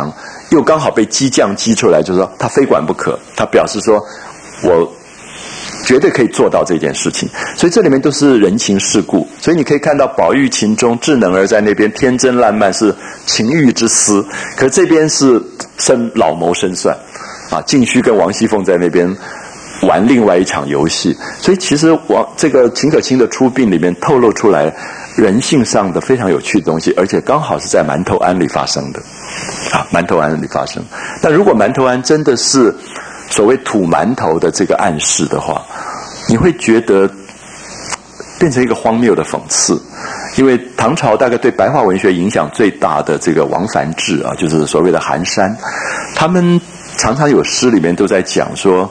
[SPEAKER 1] 又刚好被激将激出来，就是说他非管不可，他表示说我绝对可以做到这件事情。所以这里面都是人情世故，所以你可以看到宝玉情中智能儿在那边天真烂漫是情欲之思，可是这边是老谋深算啊，净虚跟王熙凤在那边玩另外一场游戏。所以其实这个秦可卿的出殡里面透露出来人性上的非常有趣的东西，而且刚好是在馒头庵里发生的啊，馒头庵里发生。但如果馒头庵真的是所谓土馒头的这个暗示的话，你会觉得变成一个荒谬的讽刺。因为唐朝大概对白话文学影响最大的这个王梵志啊，就是所谓的寒山，他们常常有诗里面都在讲说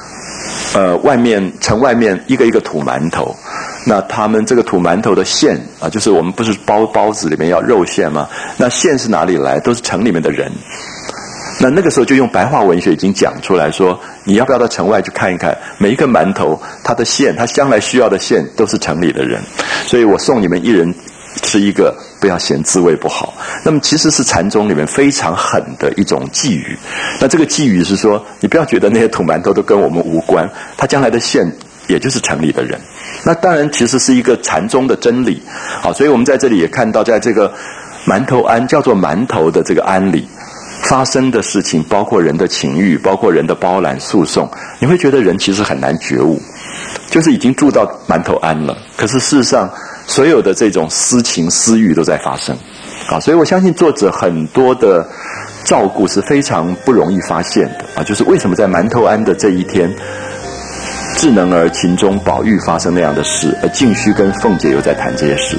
[SPEAKER 1] 城外面一个一个土馒头，那他们这个土馒头的馅啊，就是我们不是包子里面要肉馅吗？那馅是哪里来？都是城里面的人。那个时候就用白话文学已经讲出来说，你要不要到城外去看一看，每一个馒头它的馅，它将来需要的馅都是城里的人，所以我送你们一人吃一个，不要嫌滋味不好。那么其实是禅宗里面非常狠的一种寄语。那这个寄语是说，你不要觉得那些土馒头都跟我们无关，它将来的馅也就是城里的人。那当然其实是一个禅宗的真理。好，所以我们在这里也看到，在这个馒头庵叫做馒头的这个庵里发生的事情，包括人的情欲，包括人的包揽诉讼，你会觉得人其实很难觉悟，就是已经住到馒头庵了，可是事实上所有的这种私情私欲都在发生啊。所以我相信作者很多的照顾是非常不容易发现的啊，就是为什么在馒头庵的这一天，智能儿情中宝玉发生那样的事，而净虚跟凤姐又在谈这些事。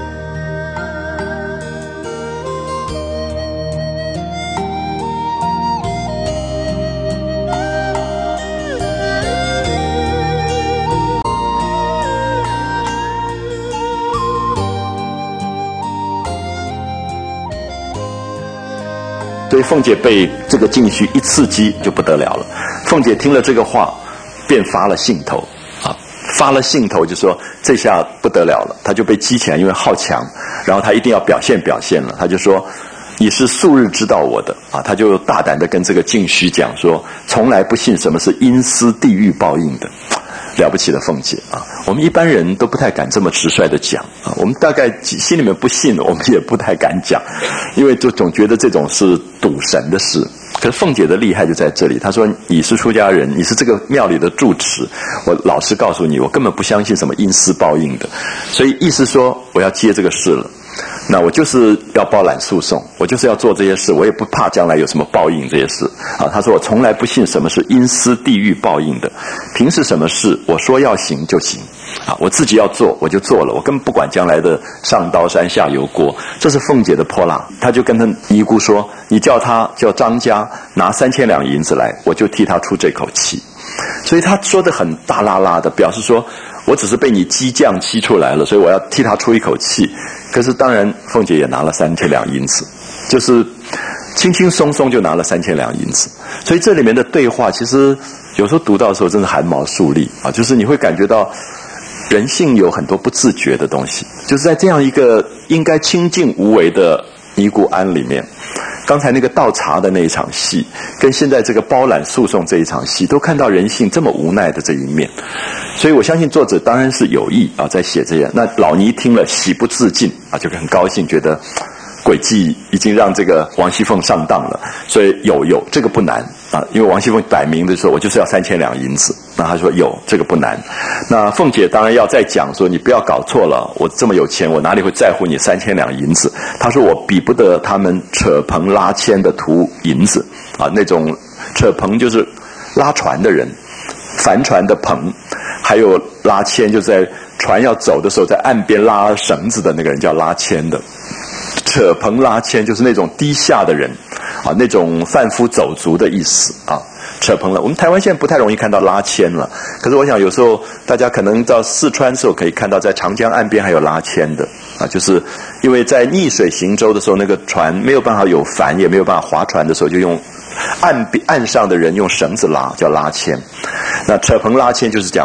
[SPEAKER 1] 所以凤姐被这个净虚一刺激就不得了了。凤姐听了这个话，便发了兴头啊，发了兴头就说这下不得了了，她就被激起来，因为好强，然后她一定要表现了，她就说你是素日知道我的啊，她就大胆的跟这个净虚讲说，从来不信什么是阴司地狱报应的。了不起的凤姐啊，我们一般人都不太敢这么直率的讲啊，我们大概心里面不信，我们也不太敢讲，因为就总觉得这种是赌神的事。可是凤姐的厉害就在这里，她说你是出家人，你是这个庙里的住持，我老实告诉你，我根本不相信什么阴司报应的，所以意思说我要接这个事了，那我就是要包揽诉讼，我就是要做这些事，我也不怕将来有什么报应这些事啊。他说我从来不信什么是阴司地狱报应的，凭是什么事我说要行就行啊，我自己要做我就做了，我根本不管将来的上刀山下油锅。这是凤姐的泼辣，他就跟他尼姑说，你叫张家拿3000两银子来，我就替他出这口气。所以他说的很大拉拉的，表示说我只是被你激将激出来了，所以我要替他出一口气。可是当然凤姐也拿了3000两银子，就是轻轻松松就拿了3000两银子。所以这里面的对话其实有时候读到的时候真的汗毛竖立啊，就是你会感觉到人性有很多不自觉的东西，就是在这样一个应该清静无为的尼姑庵里面，刚才那个倒茶的那一场戏，跟现在这个包揽诉讼这一场戏，都看到人性这么无奈的这一面。所以我相信作者当然是有意啊，在写这些。那老尼听了喜不自禁啊，就很高兴，觉得诡计已经让这个王熙凤上当了，所以有这个不难啊，因为王熙凤摆明的说我就是要3000两银子，那他说有这个不难。那凤姐当然要再讲说，你不要搞错了，我这么有钱，我哪里会在乎你3000两银子？他说我比不得他们扯棚拉纤的图银子啊，那种扯棚就是拉船的人，帆船的棚，还有拉纤就在船要走的时候在岸边拉绳子的那个人叫拉纤的。扯棚拉纤就是那种低下的人啊，那种贩夫走卒的意思啊。扯棚了，我们台湾现在不太容易看到拉纤了，可是我想有时候大家可能到四川的时候可以看到，在长江岸边还有拉纤的啊，就是因为在逆水行舟的时候，那个船没有办法有帆，也没有办法划船的时候，就用岸上的人用绳子拉，叫拉纤。那扯棚拉纤就是讲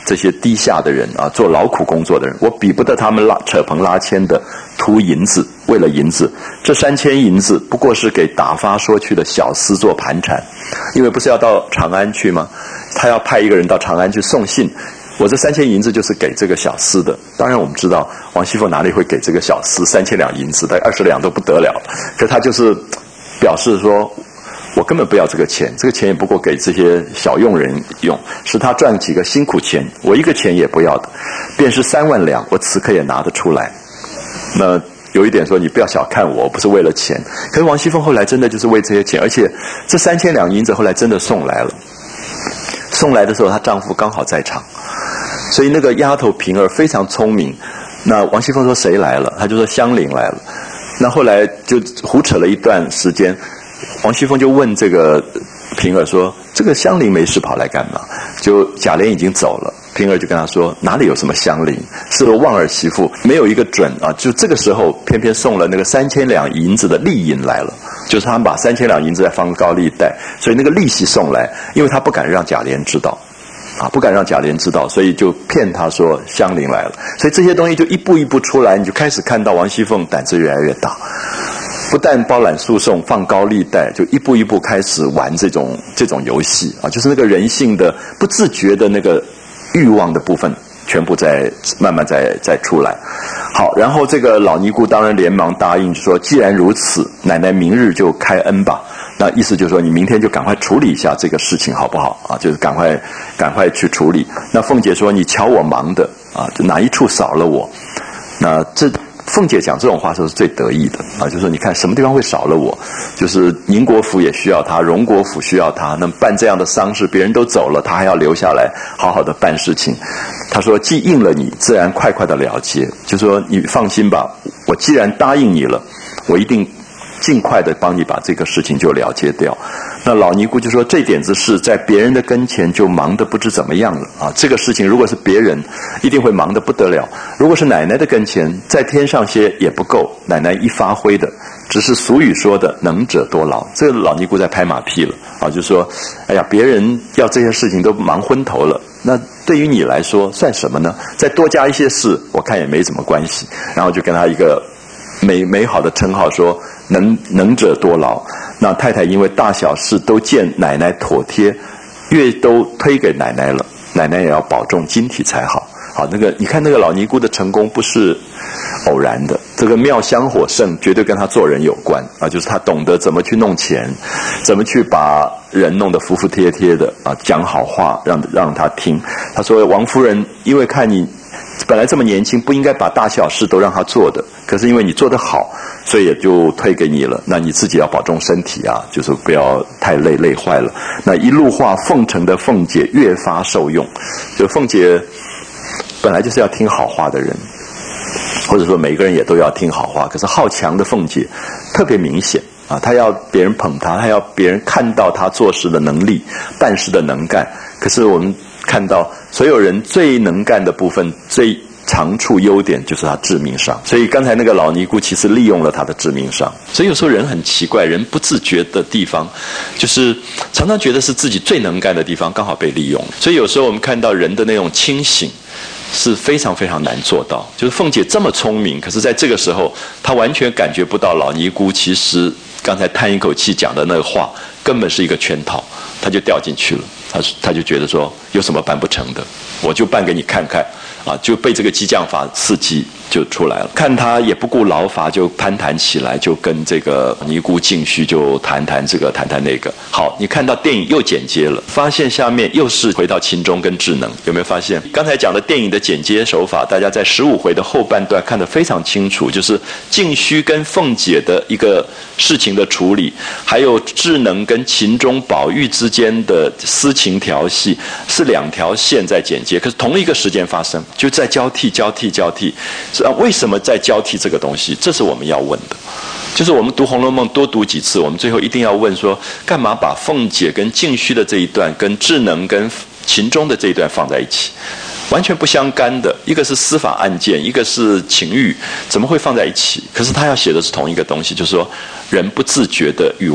[SPEAKER 1] 这些低下的人啊，做劳苦工作的人，我比不得他们扯棚拉纤的图银子，为了银子，这3000银子不过是给打发说去的小厮做盘缠，因为不是要到长安去吗？他要派一个人到长安去送信，我这3000银子就是给这个小厮的。当然我们知道王熙凤哪里会给这个小厮3000两银子，大概20两都不得了，可他就是表示说我根本不要这个钱，这个钱也不过给这些小佣人用，是他赚几个辛苦钱，我一个钱也不要的，便是3万两，我此刻也拿得出来。那有一点说你不要小看我，不是为了钱。可是王熙凤后来真的就是为这些钱，而且这3000两银子后来真的送来了。送来的时候她丈夫刚好在场，所以那个丫头平儿非常聪明。那王熙凤说谁来了，她就说香菱来了。那后来就胡扯了一段时间，王熙凤就问这个平儿说这个香菱没事跑来干嘛？就贾琏已经走了，平儿就跟他说哪里有什么香菱，是个望儿媳妇，没有一个准啊。就这个时候偏偏送了那个3000两银子的利银来了，就是他们把3000两银子再放高利贷，所以那个利息送来，因为他不敢让贾琏知道啊，不敢让贾琏知道，所以就骗他说香菱来了。所以这些东西就一步一步出来，你就开始看到王熙凤胆子越来越大，不但包揽诉讼放高利贷，就一步一步开始玩这种游戏啊，就是那个人性的不自觉的那个欲望的部分全部慢慢再出来。好，然后这个老尼姑当然连忙答应说既然如此，奶奶明日就开恩吧。那意思就是说你明天就赶快处理一下这个事情好不好啊？就是赶快去处理。那凤姐说你瞧我忙的啊，哪一处少了我？那凤姐讲这种话的时候是最得意的啊，就是说你看什么地方会少了我，就是宁国府也需要她，荣国府需要她，那么办这样的丧事别人都走了，她还要留下来好好的办事情。她说既应了你，自然快快的了结，就说你放心吧，我既然答应你了，我一定尽快的帮你把这个事情就了结掉。那老尼姑就说这点子事在别人的跟前就忙得不知怎么样了啊！这个事情如果是别人，一定会忙得不得了。如果是奶奶的跟前，再添上些也不够，奶奶一发挥的，只是俗语说的能者多劳。这个老尼姑在拍马屁了啊，就说哎呀，别人要这些事情都忙昏头了，那对于你来说算什么呢？再多加一些事，我看也没什么关系。然后就跟他一个美好的称号说能者多劳。那太太因为大小事都见奶奶妥帖，越都推给奶奶了，奶奶也要保重晶体才好。好，你看那个老尼姑的成功不是偶然的，这个妙香火盛绝对跟她做人有关啊，就是她懂得怎么去弄钱，怎么去把人弄得服服帖帖的啊，讲好话让她听。她说王夫人因为看你本来这么年轻，不应该把大小事都让他做的，可是因为你做得好，所以也就推给你了。那你自己要保重身体啊，就是不要太累坏了。那一路话奉承的凤姐越发受用，就凤姐本来就是要听好话的人，或者说每个人也都要听好话，可是好强的凤姐特别明显啊，她要别人捧她，她要别人看到她做事的能力，办事的能干。可是我们看到所有人最能干的部分，最长处优点就是他致命伤。所以刚才那个老尼姑其实利用了他的致命伤。所以有时候人很奇怪，人不自觉的地方，就是常常觉得是自己最能干的地方刚好被利用。所以有时候我们看到人的那种清醒是非常非常难做到。就是凤姐这么聪明，可是在这个时候她完全感觉不到老尼姑其实刚才叹一口气讲的那个话根本是一个圈套，她就掉进去了。他就觉得说有什么办不成的，我就办给你看看啊，就被这个激将法刺激就出来了。看他也不顾劳乏，就攀谈起来，就跟这个尼姑净虚就谈这个谈那个。好，你看到电影又剪接了，发现下面又是回到秦钟跟智能，有没有发现？刚才讲的电影的剪接手法，大家在15回的后半段看得非常清楚，就是净虚跟凤姐的一个事情的处理，还有智能跟秦钟宝玉之间的私情调戏，是2条线在剪接，可是同一个时间发生，就在交替。为什么在交替这个东西？这是我们要问的。就是我们读《红楼梦》多读几次，我们最后一定要问说，干嘛把凤姐跟净虚的这一段，跟智能跟秦钟的这一段放在一起？完全不相干的，一个是司法案件，一个是情欲，怎么会放在一起？可是他要写的是同一个东西，就是说人不自觉的欲望。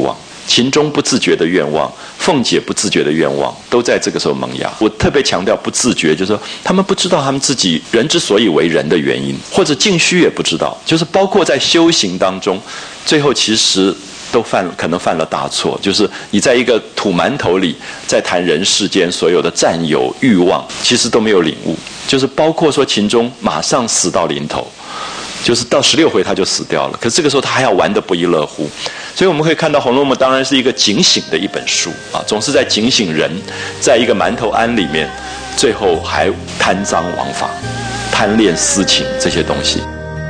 [SPEAKER 1] 秦钟不自觉的愿望，凤姐不自觉的愿望，都在这个时候萌芽。我特别强调不自觉，就是说他们不知道他们自己人之所以为人的原因，或者净虚也不知道，就是包括在修行当中，最后其实都可能犯了大错，就是你在一个土馒头里在谈人世间所有的占有欲望，其实都没有领悟，就是包括说秦钟马上死到临头。就是到16回他就死掉了，可是这个时候他还要玩得不亦乐乎，所以我们可以看到《红楼梦》当然是一个警醒的一本书啊，总是在警醒人，在一个馒头庵里面，最后还贪赃枉法、贪恋私情这些东西。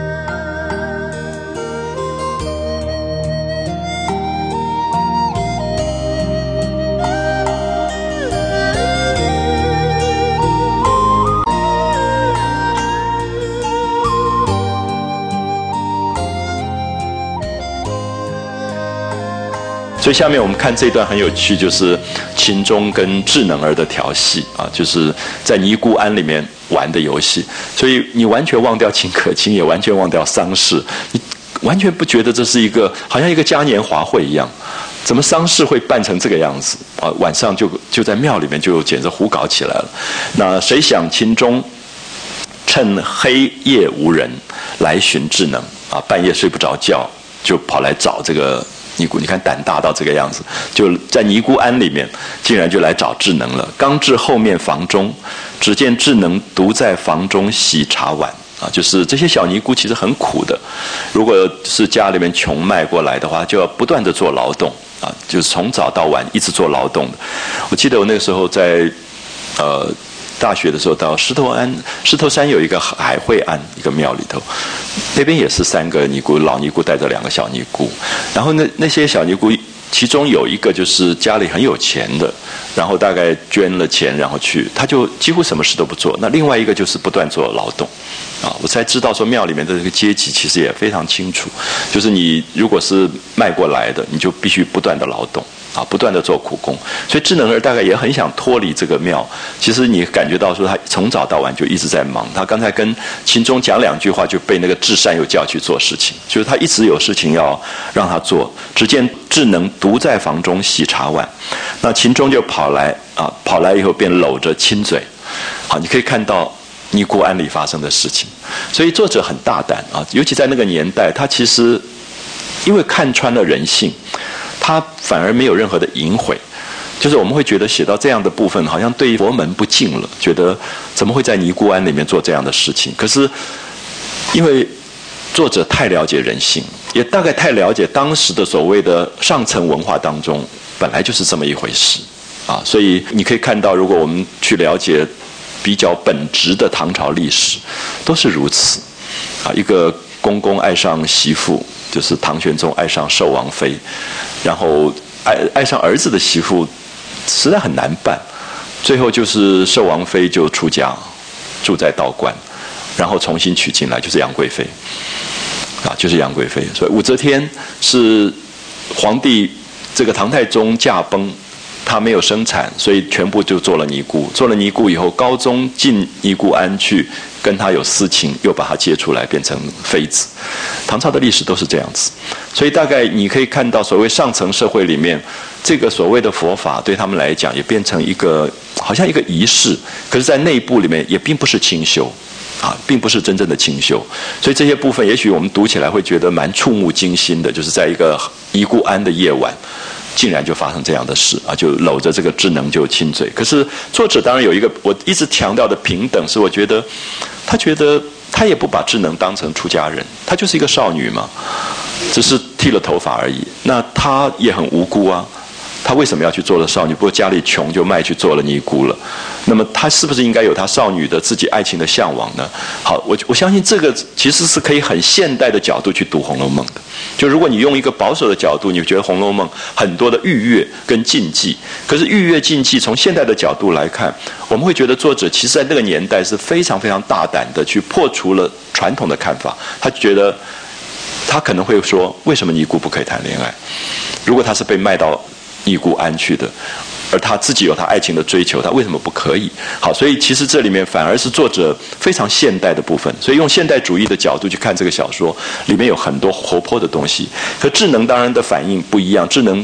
[SPEAKER 1] 所以下面我们看这一段很有趣，就是秦钟跟智能儿的调戏啊，就是在尼姑庵里面玩的游戏。所以你完全忘掉秦可卿，也完全忘掉丧事，你完全不觉得这是一个好像一个嘉年华会一样。怎么丧事会办成这个样子啊？晚上就在庙里面就简直胡搞起来了。那谁想秦钟趁黑夜无人来寻智能啊，半夜睡不着觉就跑来找这个尼姑，你看胆大到这个样子，就在尼姑庵里面，竟然就来找智能了。刚至后面房中，只见智能独在房中洗茶碗啊，就是这些小尼姑其实很苦的，如果是家里面穷卖过来的话，就要不断的做劳动啊，就是从早到晚一直做劳动的。我记得我那个时候在大学的时候到狮头山有一个海会庵，一个庙里头，那边也是3个尼姑，老尼姑带着2个小尼姑，然后那些小尼姑其中有一个就是家里很有钱的，然后大概捐了钱然后去，他就几乎什么事都不做，那另外一个就是不断做劳动啊，我才知道说庙里面的这个阶级其实也非常清楚，就是你如果是卖过来的，你就必须不断的劳动啊，不断的做苦工，所以智能儿大概也很想脱离这个庙。其实你感觉到说他从早到晚就一直在忙，他刚才跟秦钟讲2句话就被那个智善又叫去做事情，就是他一直有事情要让他做。只见智能独在房中洗茶碗，那秦钟就跑来以后便搂着亲嘴。好，你可以看到尼姑庵里发生的事情，所以作者很大胆啊，尤其在那个年代，他其实因为看穿了人性。他反而没有任何的隐晦，就是我们会觉得写到这样的部分好像对佛门不敬了，觉得怎么会在尼姑庵里面做这样的事情。可是因为作者太了解人性，也大概太了解当时的所谓的上层文化当中本来就是这么一回事啊，所以你可以看到，如果我们去了解比较本质的唐朝历史，都是如此啊，一个公公爱上媳妇，就是唐玄宗爱上寿王妃，然后爱上儿子的媳妇，实在很难办。最后就是寿王妃就出家，住在道观，然后重新娶进来，就是杨贵妃，啊，就是杨贵妃。所以武则天是皇帝这个唐太宗驾崩，他没有生产，所以全部就做了尼姑。做了尼姑以后，高宗进尼姑庵去跟他有私情，又把他接出来变成妃子。唐朝的历史都是这样子，所以大概你可以看到，所谓上层社会里面，这个所谓的佛法对他们来讲也变成一个好像一个仪式，可是在内部里面也并不是清修啊，并不是真正的清修。所以这些部分也许我们读起来会觉得蛮触目惊心的，就是在一个尼姑庵的夜晚，竟然就发生这样的事啊！就搂着这个智能就亲嘴。可是作者当然有一个我一直强调的平等，是我觉得他也不把智能当成出家人，她就是一个少女嘛，只是剃了头发而已。那她也很无辜啊，她为什么要去做了少女？不过家里穷就卖去做了尼姑了。那么她是不是应该有她少女的自己爱情的向往呢？好，我相信这个其实是可以很现代的角度去读《红楼梦》的。就如果你用一个保守的角度，你觉得《红楼梦》很多的逾越跟禁忌，可是逾越禁忌从现代的角度来看，我们会觉得作者其实在那个年代是非常非常大胆的去破除了传统的看法。他觉得他可能会说，为什么尼姑不可以谈恋爱？如果他是被卖到尼姑庵去的，而他自己有他爱情的追求，他为什么不可以？好，所以其实这里面反而是作者非常现代的部分，所以用现代主义的角度去看这个小说，里面有很多活泼的东西。可智能当然的反应不一样，智能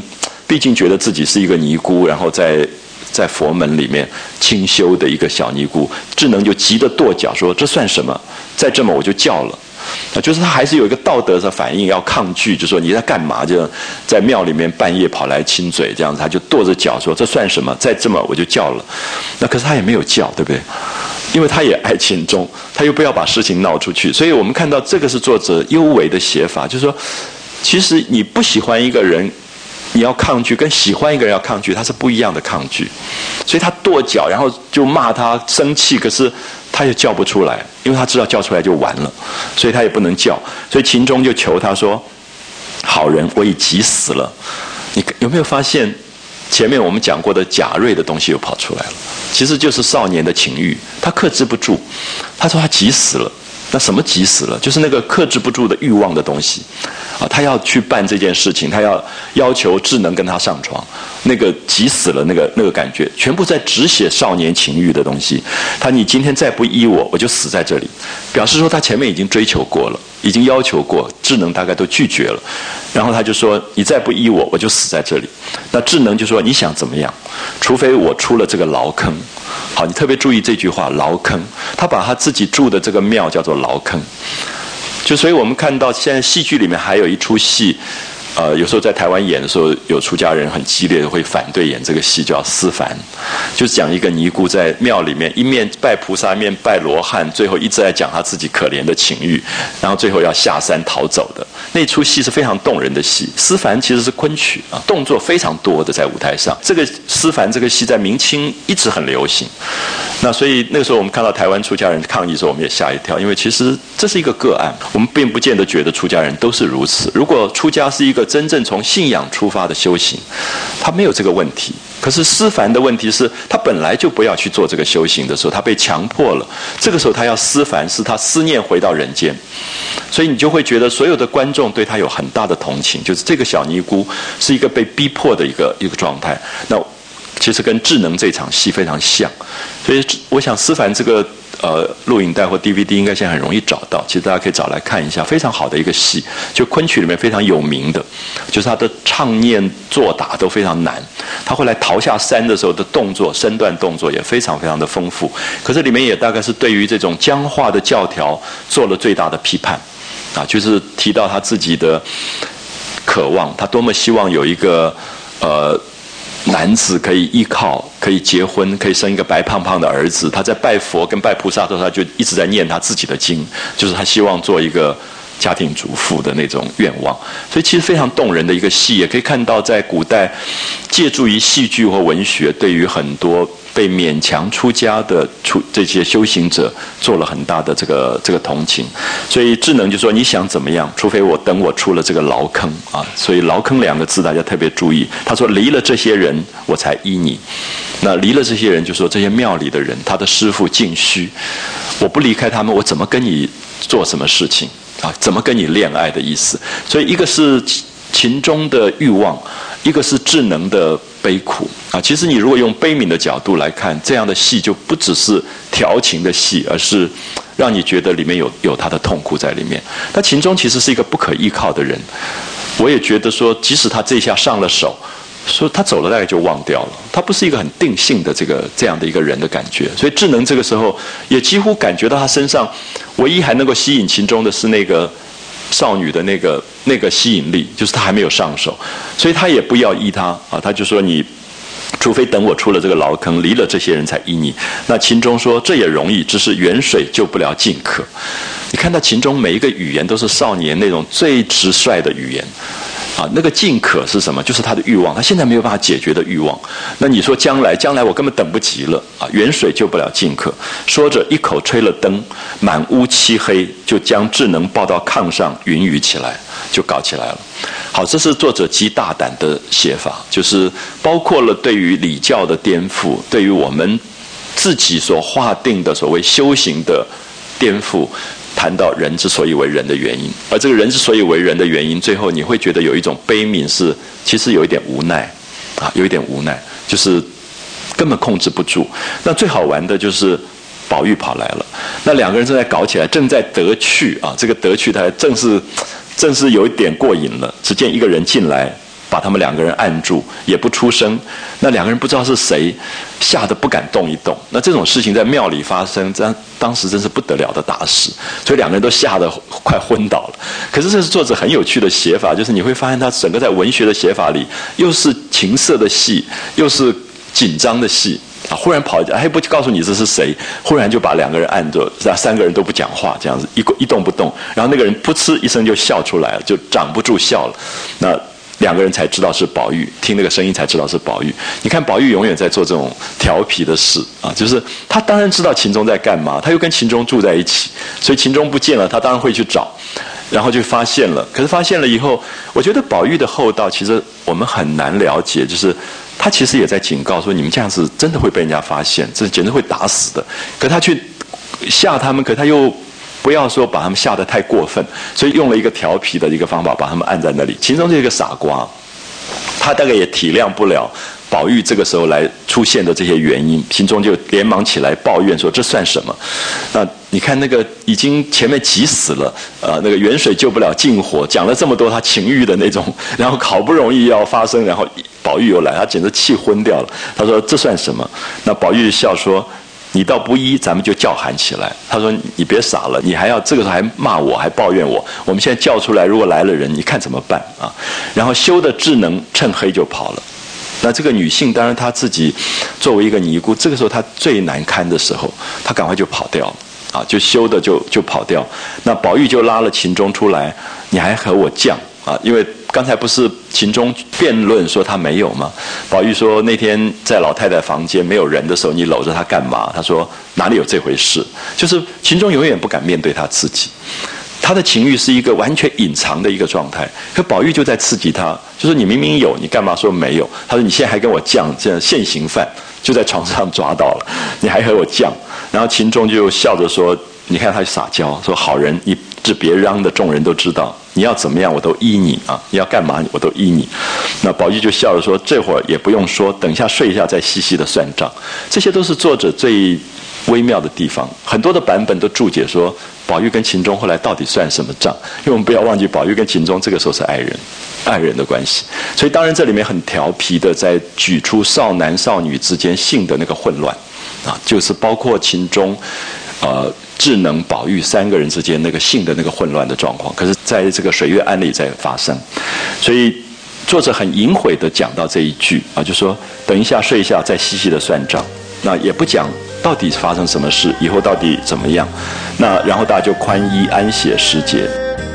[SPEAKER 1] 毕竟觉得自己是一个尼姑，然后在佛门里面清修的一个小尼姑，智能就急得跺脚说：“这算什么？再这么我就叫了。”就是他还是有一个道德的反应，要抗拒，就说你在干嘛？就在庙里面半夜跑来亲嘴这样子，他就跺着脚说：“这算什么？再这么我就叫了。”那可是他也没有叫，对不对？因为他也爱秦钟，他又不要把事情闹出去，所以我们看到这个是作者幽微的写法，就是说，其实你不喜欢一个人，你要抗拒，跟喜欢一个人要抗拒，它是不一样的抗拒。所以他跺脚，然后就骂他生气，可是他也叫不出来，因为他知道叫出来就完了，所以他也不能叫。所以秦钟就求他说：“好人，我已急死了。”你有没有发现，前面我们讲过的贾瑞的东西又跑出来了？其实就是少年的情欲，他克制不住。他说他急死了。那什么急死了？就是那个克制不住的欲望的东西，他要去办这件事情，他要求智能跟他上床，那个急死了，那个感觉，全部在只写少年情欲的东西。你今天再不依我，我就死在这里，表示说他前面已经追求过了，已经要求过，智能大概都拒绝了，然后他就说你再不依我，我就死在这里。那智能就说你想怎么样？除非我出了这个牢坑。好，你特别注意这句话，牢坑。他把他自己住的这个庙叫做牢坑。所以我们看到现在戏剧里面还有一出戏，有时候在台湾演的时候，有出家人很激烈的会反对演这个戏，叫思凡，就是讲一个尼姑在庙里面一面拜菩萨，一面拜罗汉，最后一直在讲她自己可怜的情欲，然后最后要下山逃走的那出戏是非常动人的戏。思凡其实是昆曲啊，动作非常多的在舞台上。这个思凡这个戏在明清一直很流行。那所以那个时候我们看到台湾出家人抗议的时候，我们也吓一跳，因为其实这是一个个案，我们并不见得觉得出家人都是如此。如果出家是一个真正从信仰出发的修行，他没有这个问题。可是思凡的问题是，他本来就不要去做这个修行的时候，他被强迫了。这个时候他要思凡，是他思念回到人间，所以你就会觉得所有的观众对他有很大的同情，就是这个小尼姑是一个被逼迫的一个状态。那其实跟智能这场戏非常像，所以我想思凡这个录影带或 DVD 应该现在很容易找到，其实大家可以找来看一下，非常好的一个戏，就昆曲里面非常有名的，就是他的唱念做打都非常难，他后来逃下山的时候的动作身段动作也非常非常的丰富，可是里面也大概是对于这种僵化的教条做了最大的批判就是提到他自己的渴望，他多么希望有一个男子可以依靠，可以结婚，可以生一个白胖胖的儿子。他在拜佛跟拜菩萨的时候，他就一直在念他自己的经，就是他希望做一个家庭主妇的那种愿望。所以其实非常动人的一个戏，也可以看到在古代借助于戏剧或文学，对于很多被勉强出家的这些修行者做了很大的这个同情。所以智能就说你想怎么样，除非我等我出了这个牢坑所以牢坑两个字大家特别注意，他说离了这些人我才依你。那离了这些人就说这些庙里的人，他的师父净虚，我不离开他们，我怎么跟你做什么事情怎么跟你恋爱的意思。所以一个是秦钟的欲望，一个是智能的悲苦其实你如果用悲悯的角度来看，这样的戏就不只是调情的戏，而是让你觉得里面有他的痛苦在里面。那秦钟其实是一个不可依靠的人，我也觉得说即使他这下上了手，说他走了大概就忘掉了，他不是一个很定性的这样的一个人的感觉。所以智能这个时候也几乎感觉到他身上唯一还能够吸引秦钟的是那个少女的那个吸引力，就是他还没有上手，所以他也不要依他他就说你除非等我出了这个牢坑，离了这些人才依你。那秦钟说这也容易，只是远水救不了近渴。你看到秦钟每一个语言都是少年那种最直率的语言那个近渴是什么？就是他的欲望，他现在没有办法解决的欲望。那你说将来我根本等不及了远水救不了近渴。说着一口吹了灯，满屋漆黑，就将智能抱到炕上云雨起来，就搞起来了。好，这是作者极大胆的写法，就是包括了对于礼教的颠覆，对于我们自己所划定的所谓修行的颠覆，谈到人之所以为人的原因。而这个人之所以为人的原因，最后你会觉得有一种悲悯，是其实有一点无奈有一点无奈，就是根本控制不住。那最好玩的就是宝玉跑来了，那两个人正在搞起来，正在得趣这个得趣他正是有一点过瘾了。只见一个人进来把他们2个人按住，也不出声。那2个人不知道是谁，吓得不敢动一动。那这种事情在庙里发生，当时真是不得了的大事，所以2个人都吓得快昏倒了。可是这是作者很有趣的写法，就是你会发现他整个在文学的写法里，又是情色的戏，又是紧张的戏。忽然跑，还不告诉你这是谁，忽然就把2个人按着，3个人都不讲话，这样子一动不动，然后那个人噗嗤一声就笑出来了，就掌不住笑了。那2个人才知道是宝玉，听那个声音才知道是宝玉。你看宝玉永远在做这种调皮的事啊，就是他当然知道秦钟在干嘛，他又跟秦钟住在一起，所以秦钟不见了，他当然会去找，然后就发现了。可是发现了以后，我觉得宝玉的厚道其实我们很难了解，就是他其实也在警告说，你们这样子真的会被人家发现，这简直会打死的。可他去吓他们，可他又不要说把他们吓得太过分，所以用了一个调皮的一个方法把他们按在那里。秦钟是一个傻瓜，他大概也体谅不了宝玉这个时候来出现的这些原因，秦钟就连忙起来抱怨说：“这算什么？那你看那个已经前面急死了，那个远水救不了近火，讲了这么多他情欲的那种，然后好不容易要发生，然后宝玉又来，他简直气昏掉了。他说这算什么？那宝玉笑说：你倒不依，咱们就叫喊起来。他说你别傻了，你还要这个时候还骂我，还抱怨我。我们现在叫出来，如果来了人，你看怎么办啊？然后羞的智能趁黑就跑了。那这个女性当然她自己作为一个尼姑，这个时候她最难堪的时候，她赶快就跑掉了啊，就羞的就跑掉。那宝玉就拉了秦钟出来，你还和我犟啊？因为刚才不是秦钟辩论说他没有吗？宝玉说那天在老太太房间没有人的时候，你搂着她干嘛？他说哪里有这回事？就是秦钟永远不敢面对他自己，他的情欲是一个完全隐藏的一个状态。可宝玉就在刺激他，就说你明明有，你干嘛说没有？他说你现在还跟我犟，这样现行犯，就在床上抓到了，你还和我犟。然后秦钟就笑着说，你看他就撒娇，说好人一致别嚷的，众人都知道。你要怎么样我都依你啊！你要干嘛我都依你。那宝玉就笑着说：“这会儿也不用说，等一下睡一下再细细的算账。”这些都是作者最微妙的地方。很多的版本都注解说，宝玉跟秦钟后来到底算什么账？因为我们不要忘记，宝玉跟秦钟这个时候是爱人的关系。所以当然这里面很调皮的在举出少男少女之间性的那个混乱啊，就是包括秦钟智能、宝玉3个人之间那个性的那个混乱的状况，可是在这个水月庵里在发生，所以作者很隐晦的讲到这一句啊，就说等一下睡一下再细细的算账，那也不讲到底发生什么事，以后到底怎么样，那然后大家就宽衣安歇时节。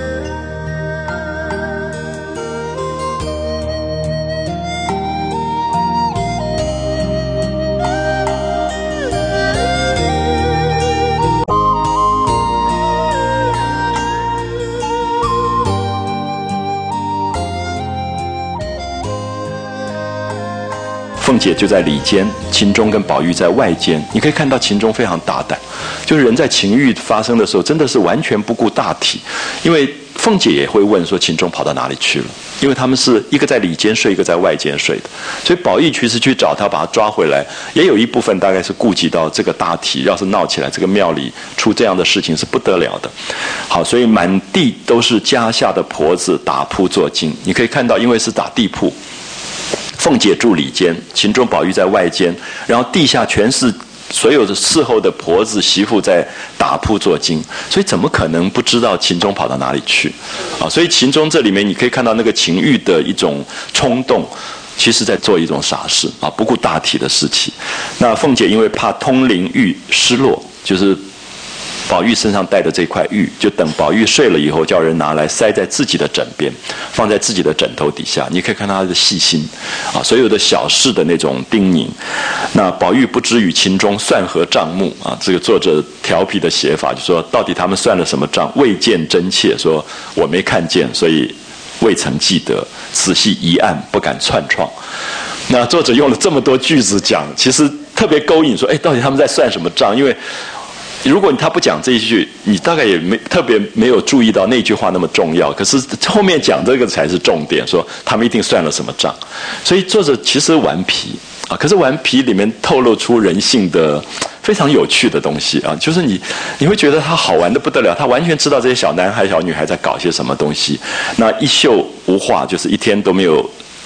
[SPEAKER 1] 凤姐就在里间，秦钟跟宝玉在外间。你可以看到秦钟非常大胆，就是人在情欲发生的时候，真的是完全不顾大体。因为凤姐也会问说秦钟跑到哪里去了，因为他们是一个在里间睡，一个在外间睡的，所以宝玉其实去找他，把他抓回来，也有一部分大概是顾及到这个大体，要是闹起来，这个庙里出这样的事情是不得了的。好，所以满地都是家下的婆子打铺做金。你可以看到，因为是打地铺。凤姐住里间，秦钟宝玉在外间，然后地下全是所有的伺候的婆子媳妇在打铺做金，所以怎么可能不知道秦钟跑到哪里去啊？所以秦钟这里面你可以看到那个情欲的一种冲动，其实在做一种傻事啊，不顾大体的事情。那凤姐因为怕通灵玉失落，就是宝玉身上带的这块玉，就等宝玉睡了以后，叫人拿来塞在自己的枕边，放在自己的枕头底下。你可以看他的细心啊，所有的小事的那种叮咛。那宝玉不知与秦钟算何账目啊？这个作者调皮的写法，就说到底他们算了什么账？未见真切，说我没看见，所以未曾记得，仔细一案不敢串创。那作者用了这么多句子讲，其实特别勾引说，到底他们在算什么账？因为如果他不讲这一句，你大概也特别没有注意到那句话那么重要。可是后面讲这个才是重点，说他们一定算了什么账。所以作者其实顽皮啊，可是顽皮里面透露出人性的非常有趣的东西啊，就是你会觉得他好玩的不得了，他完全知道这些小男孩小女孩在搞些什么东西。那一宿无话，就是一天都没有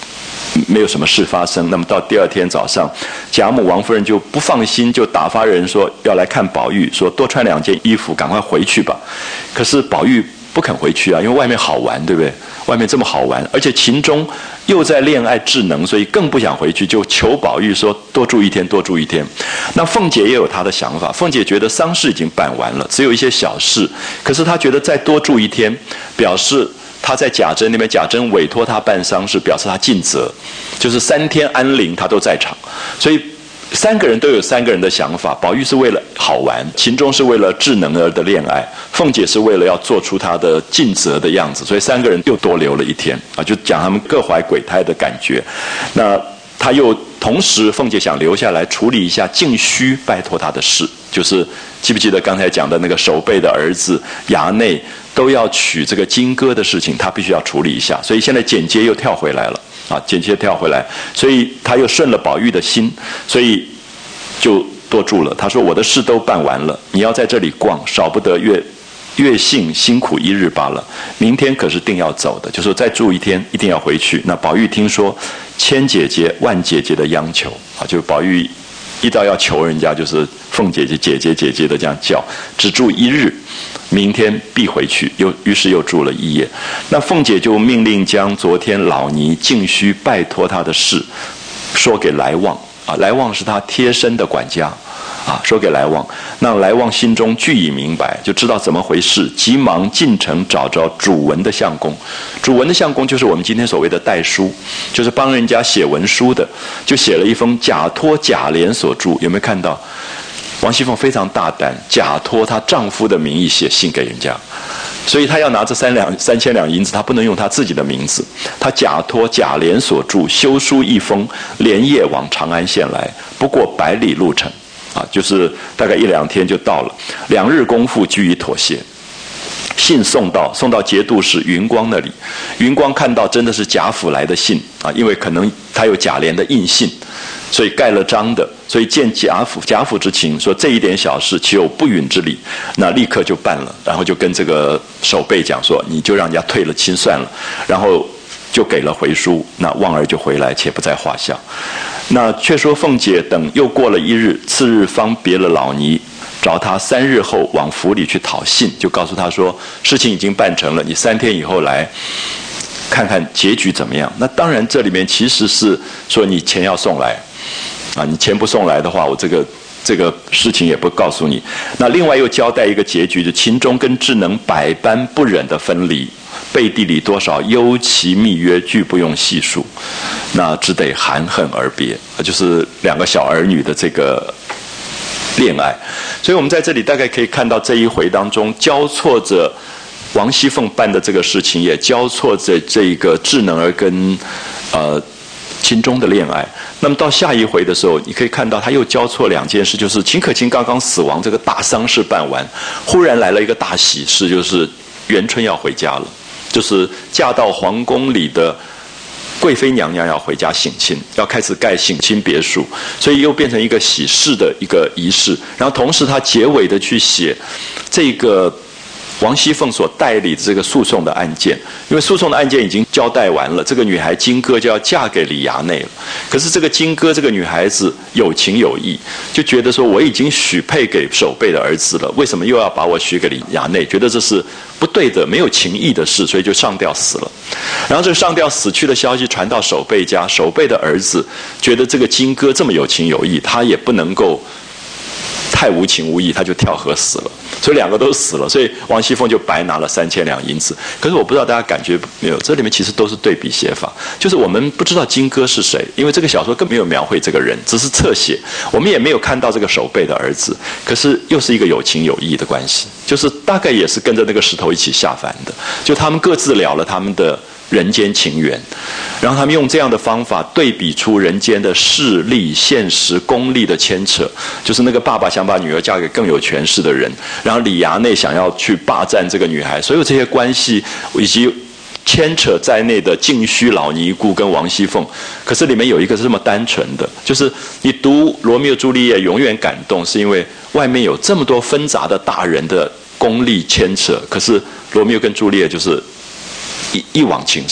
[SPEAKER 1] 没有什么事发生。那么到第二天早上，贾母王夫人就不放心，就打发人说要来看宝玉，说多穿2件衣服，赶快回去吧。可是宝玉不肯回去啊，因为外面好玩，对不对？外面这么好玩，而且秦钟又在恋爱智能，所以更不想回去，就求宝玉说多住一天，多住一天。那凤姐也有她的想法，凤姐觉得丧事已经办完了，只有一些小事，可是她觉得再多住一天，表示她在贾珍那边，贾珍委托她办丧事，表示她尽责，就是3天安灵她都在场，所以3个人都有3个人的想法。宝玉是为了好玩，秦钟是为了智能儿的恋爱，凤姐是为了要做出她的尽责的样子，所以3个人又多留了1天啊，就讲他们各怀鬼胎的感觉。那她又同时，凤姐想留下来处理一下静虚拜托她的事，就是记不记得刚才讲的那个守备的儿子衙内都要娶这个金戈的事情，她必须要处理一下，所以现在简洁又跳回来了。简洁跳回来，所以他又顺了宝玉的心，所以就多住了。他说：“我的事都办完了，你要在这里逛，少不得月幸辛苦1日罢了。明天可是定要走的，就说再住1天，一定要回去。”那宝玉听说千姐姐、万姐姐的央求就宝玉一到要求人家，就是凤姐姐、姐姐、姐姐的这样叫，只住1日。明天必回去，于是又住了1夜。那凤姐就命令将昨天老尼静虚拜托她的事说给来旺来旺是她贴身的管家说给来旺。那来旺心中俱已明白，就知道怎么回事，急忙进城找主文的相公。主文的相公就是我们今天所谓的代书，就是帮人家写文书的，就写了一封假托贾琏所著。有没有看到？王熙凤非常大胆，假托她丈夫的名义写信给人家，所以她要拿这3000两银子，她不能用她自己的名字，她假托贾琏所著，修书一封，连夜往长安县来，不过100里路程就是大概1、2天就到了，2日功夫俱已妥协。信送到节度使云光那里，云光看到真的是贾府来的信因为可能他有贾琏的印信，所以盖了章的，所以见贾府之情，说这一点小事岂有不允之理？那立刻就办了，然后就跟这个守备讲说，你就让人家退了亲算了，然后就给了回书，那旺儿就回来，且不在话下。那却说凤姐等又过了1日，次日方别了老尼，找他3日后往府里去讨信，就告诉他说事情已经办成了，你3天以后来看看结局怎么样。那当然这里面其实是说你钱要送来你钱不送来的话，我这个事情也不告诉你。那另外又交代一个结局，就秦钟跟智能百般不忍的分离，背地里多少幽奇密约俱不用细数，那只得含恨而别，就是2个小儿女的这个恋爱。所以我们在这里大概可以看到这一回当中交错着王熙凤办的这个事情，也交错着这个智能儿跟秦钟的恋爱。那么到下一回的时候，你可以看到他又交错2件事，就是秦可卿刚刚死亡，这个大丧事办完，忽然来了一个大喜事，就是元春要回家了，就是嫁到皇宫里的贵妃娘娘要回家省亲，要开始盖省亲别墅，所以又变成一个喜事的一个仪式。然后同时他结尾的去写这个王熙凤所代理的这个诉讼的案件，因为诉讼的案件已经交代完了，这个女孩金戈就要嫁给李衙内了。可是这个金戈这个女孩子有情有义，就觉得说我已经许配给守备的儿子了，为什么又要把我许给李衙内？觉得这是不对的，没有情义的事，所以就上吊死了。然后这个上吊死去的消息传到守备家，守备的儿子觉得这个金戈这么有情有义，他也不能够太无情无义，他就跳河死了。所以2个都死了，所以王熙凤就白拿了3000两银子。可是我不知道大家感觉没有，这里面其实都是对比写法，就是我们不知道金戈是谁，因为这个小说更没有描绘这个人，只是侧写，我们也没有看到这个守备的儿子，可是又是一个有情有义的关系，就是大概也是跟着那个石头一起下凡的，就他们各自了了他们的人间情缘，然后他们用这样的方法对比出人间的势力、现实、功利的牵扯，就是那个爸爸想把女儿嫁给更有权势的人，然后李衙内想要去霸占这个女孩，所有这些关系以及牵扯在内的静虚、老尼姑跟王熙凤，可是里面有一个是这么单纯的，就是你读罗密欧朱丽叶永远感动，是因为外面有这么多纷杂的大人的功利牵扯，可是罗密欧跟朱丽叶就是一往情深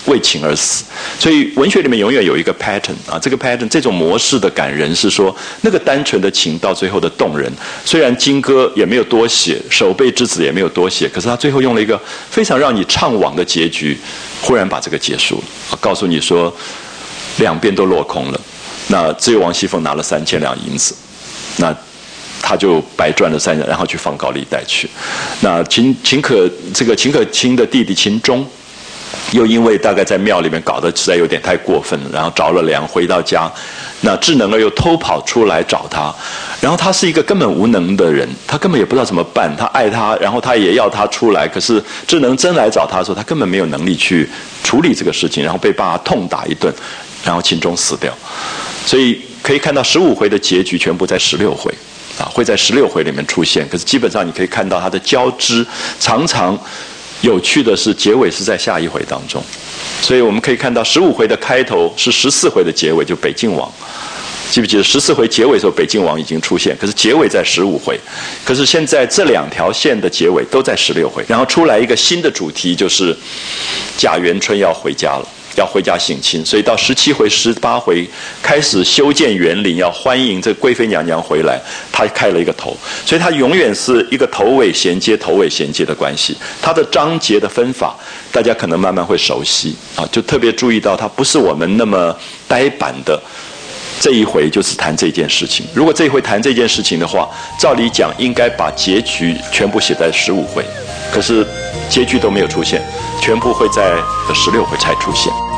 [SPEAKER 1] 为情而死。所以文学里面永远有一个 pattern 啊，这个 pattern 这种模式的感人是说，那个单纯的情到最后的动人。虽然金歌也没有多写，守备之子也没有多写，可是他最后用了一个非常让你怅惘的结局，忽然把这个结束了，告诉你说两边都落空了。那只有王熙凤拿了3000两银子，那他就白赚了3年，然后去放高利贷去。那秦可卿的弟弟秦钟，又因为大概在庙里面搞得实在有点太过分了，然后着了凉回到家，那智能儿又偷跑出来找他，然后他是一个根本无能的人，他根本也不知道怎么办，他爱他，然后他也要他出来，可是智能真来找他的时候，他根本没有能力去处理这个事情，然后被爸爸痛打一顿，然后秦钟死掉。所以可以看到15回的结局全部在16回啊，会在16回里面出现，可是基本上你可以看到它的交织，常常有趣的是结尾是在下一回当中。所以我们可以看到15回的开头是14回的结尾，就北静王。记不记得14回结尾的时候北静王已经出现，可是结尾在15回，可是现在这2条线的结尾都在16回，然后出来一个新的主题，就是贾元春要回家了，要回家省亲，所以到17回18回开始修建园林，要欢迎这贵妃娘娘回来，他开了一个头，所以它永远是一个头尾衔接的关系。它的章节的分法大家可能慢慢会熟悉啊，就特别注意到它不是我们那么呆板的这一回就是谈这件事情。如果这一回谈这件事情的话，照理讲应该把结局全部写在15回，可是结局都没有出现，全部会在16回才出现。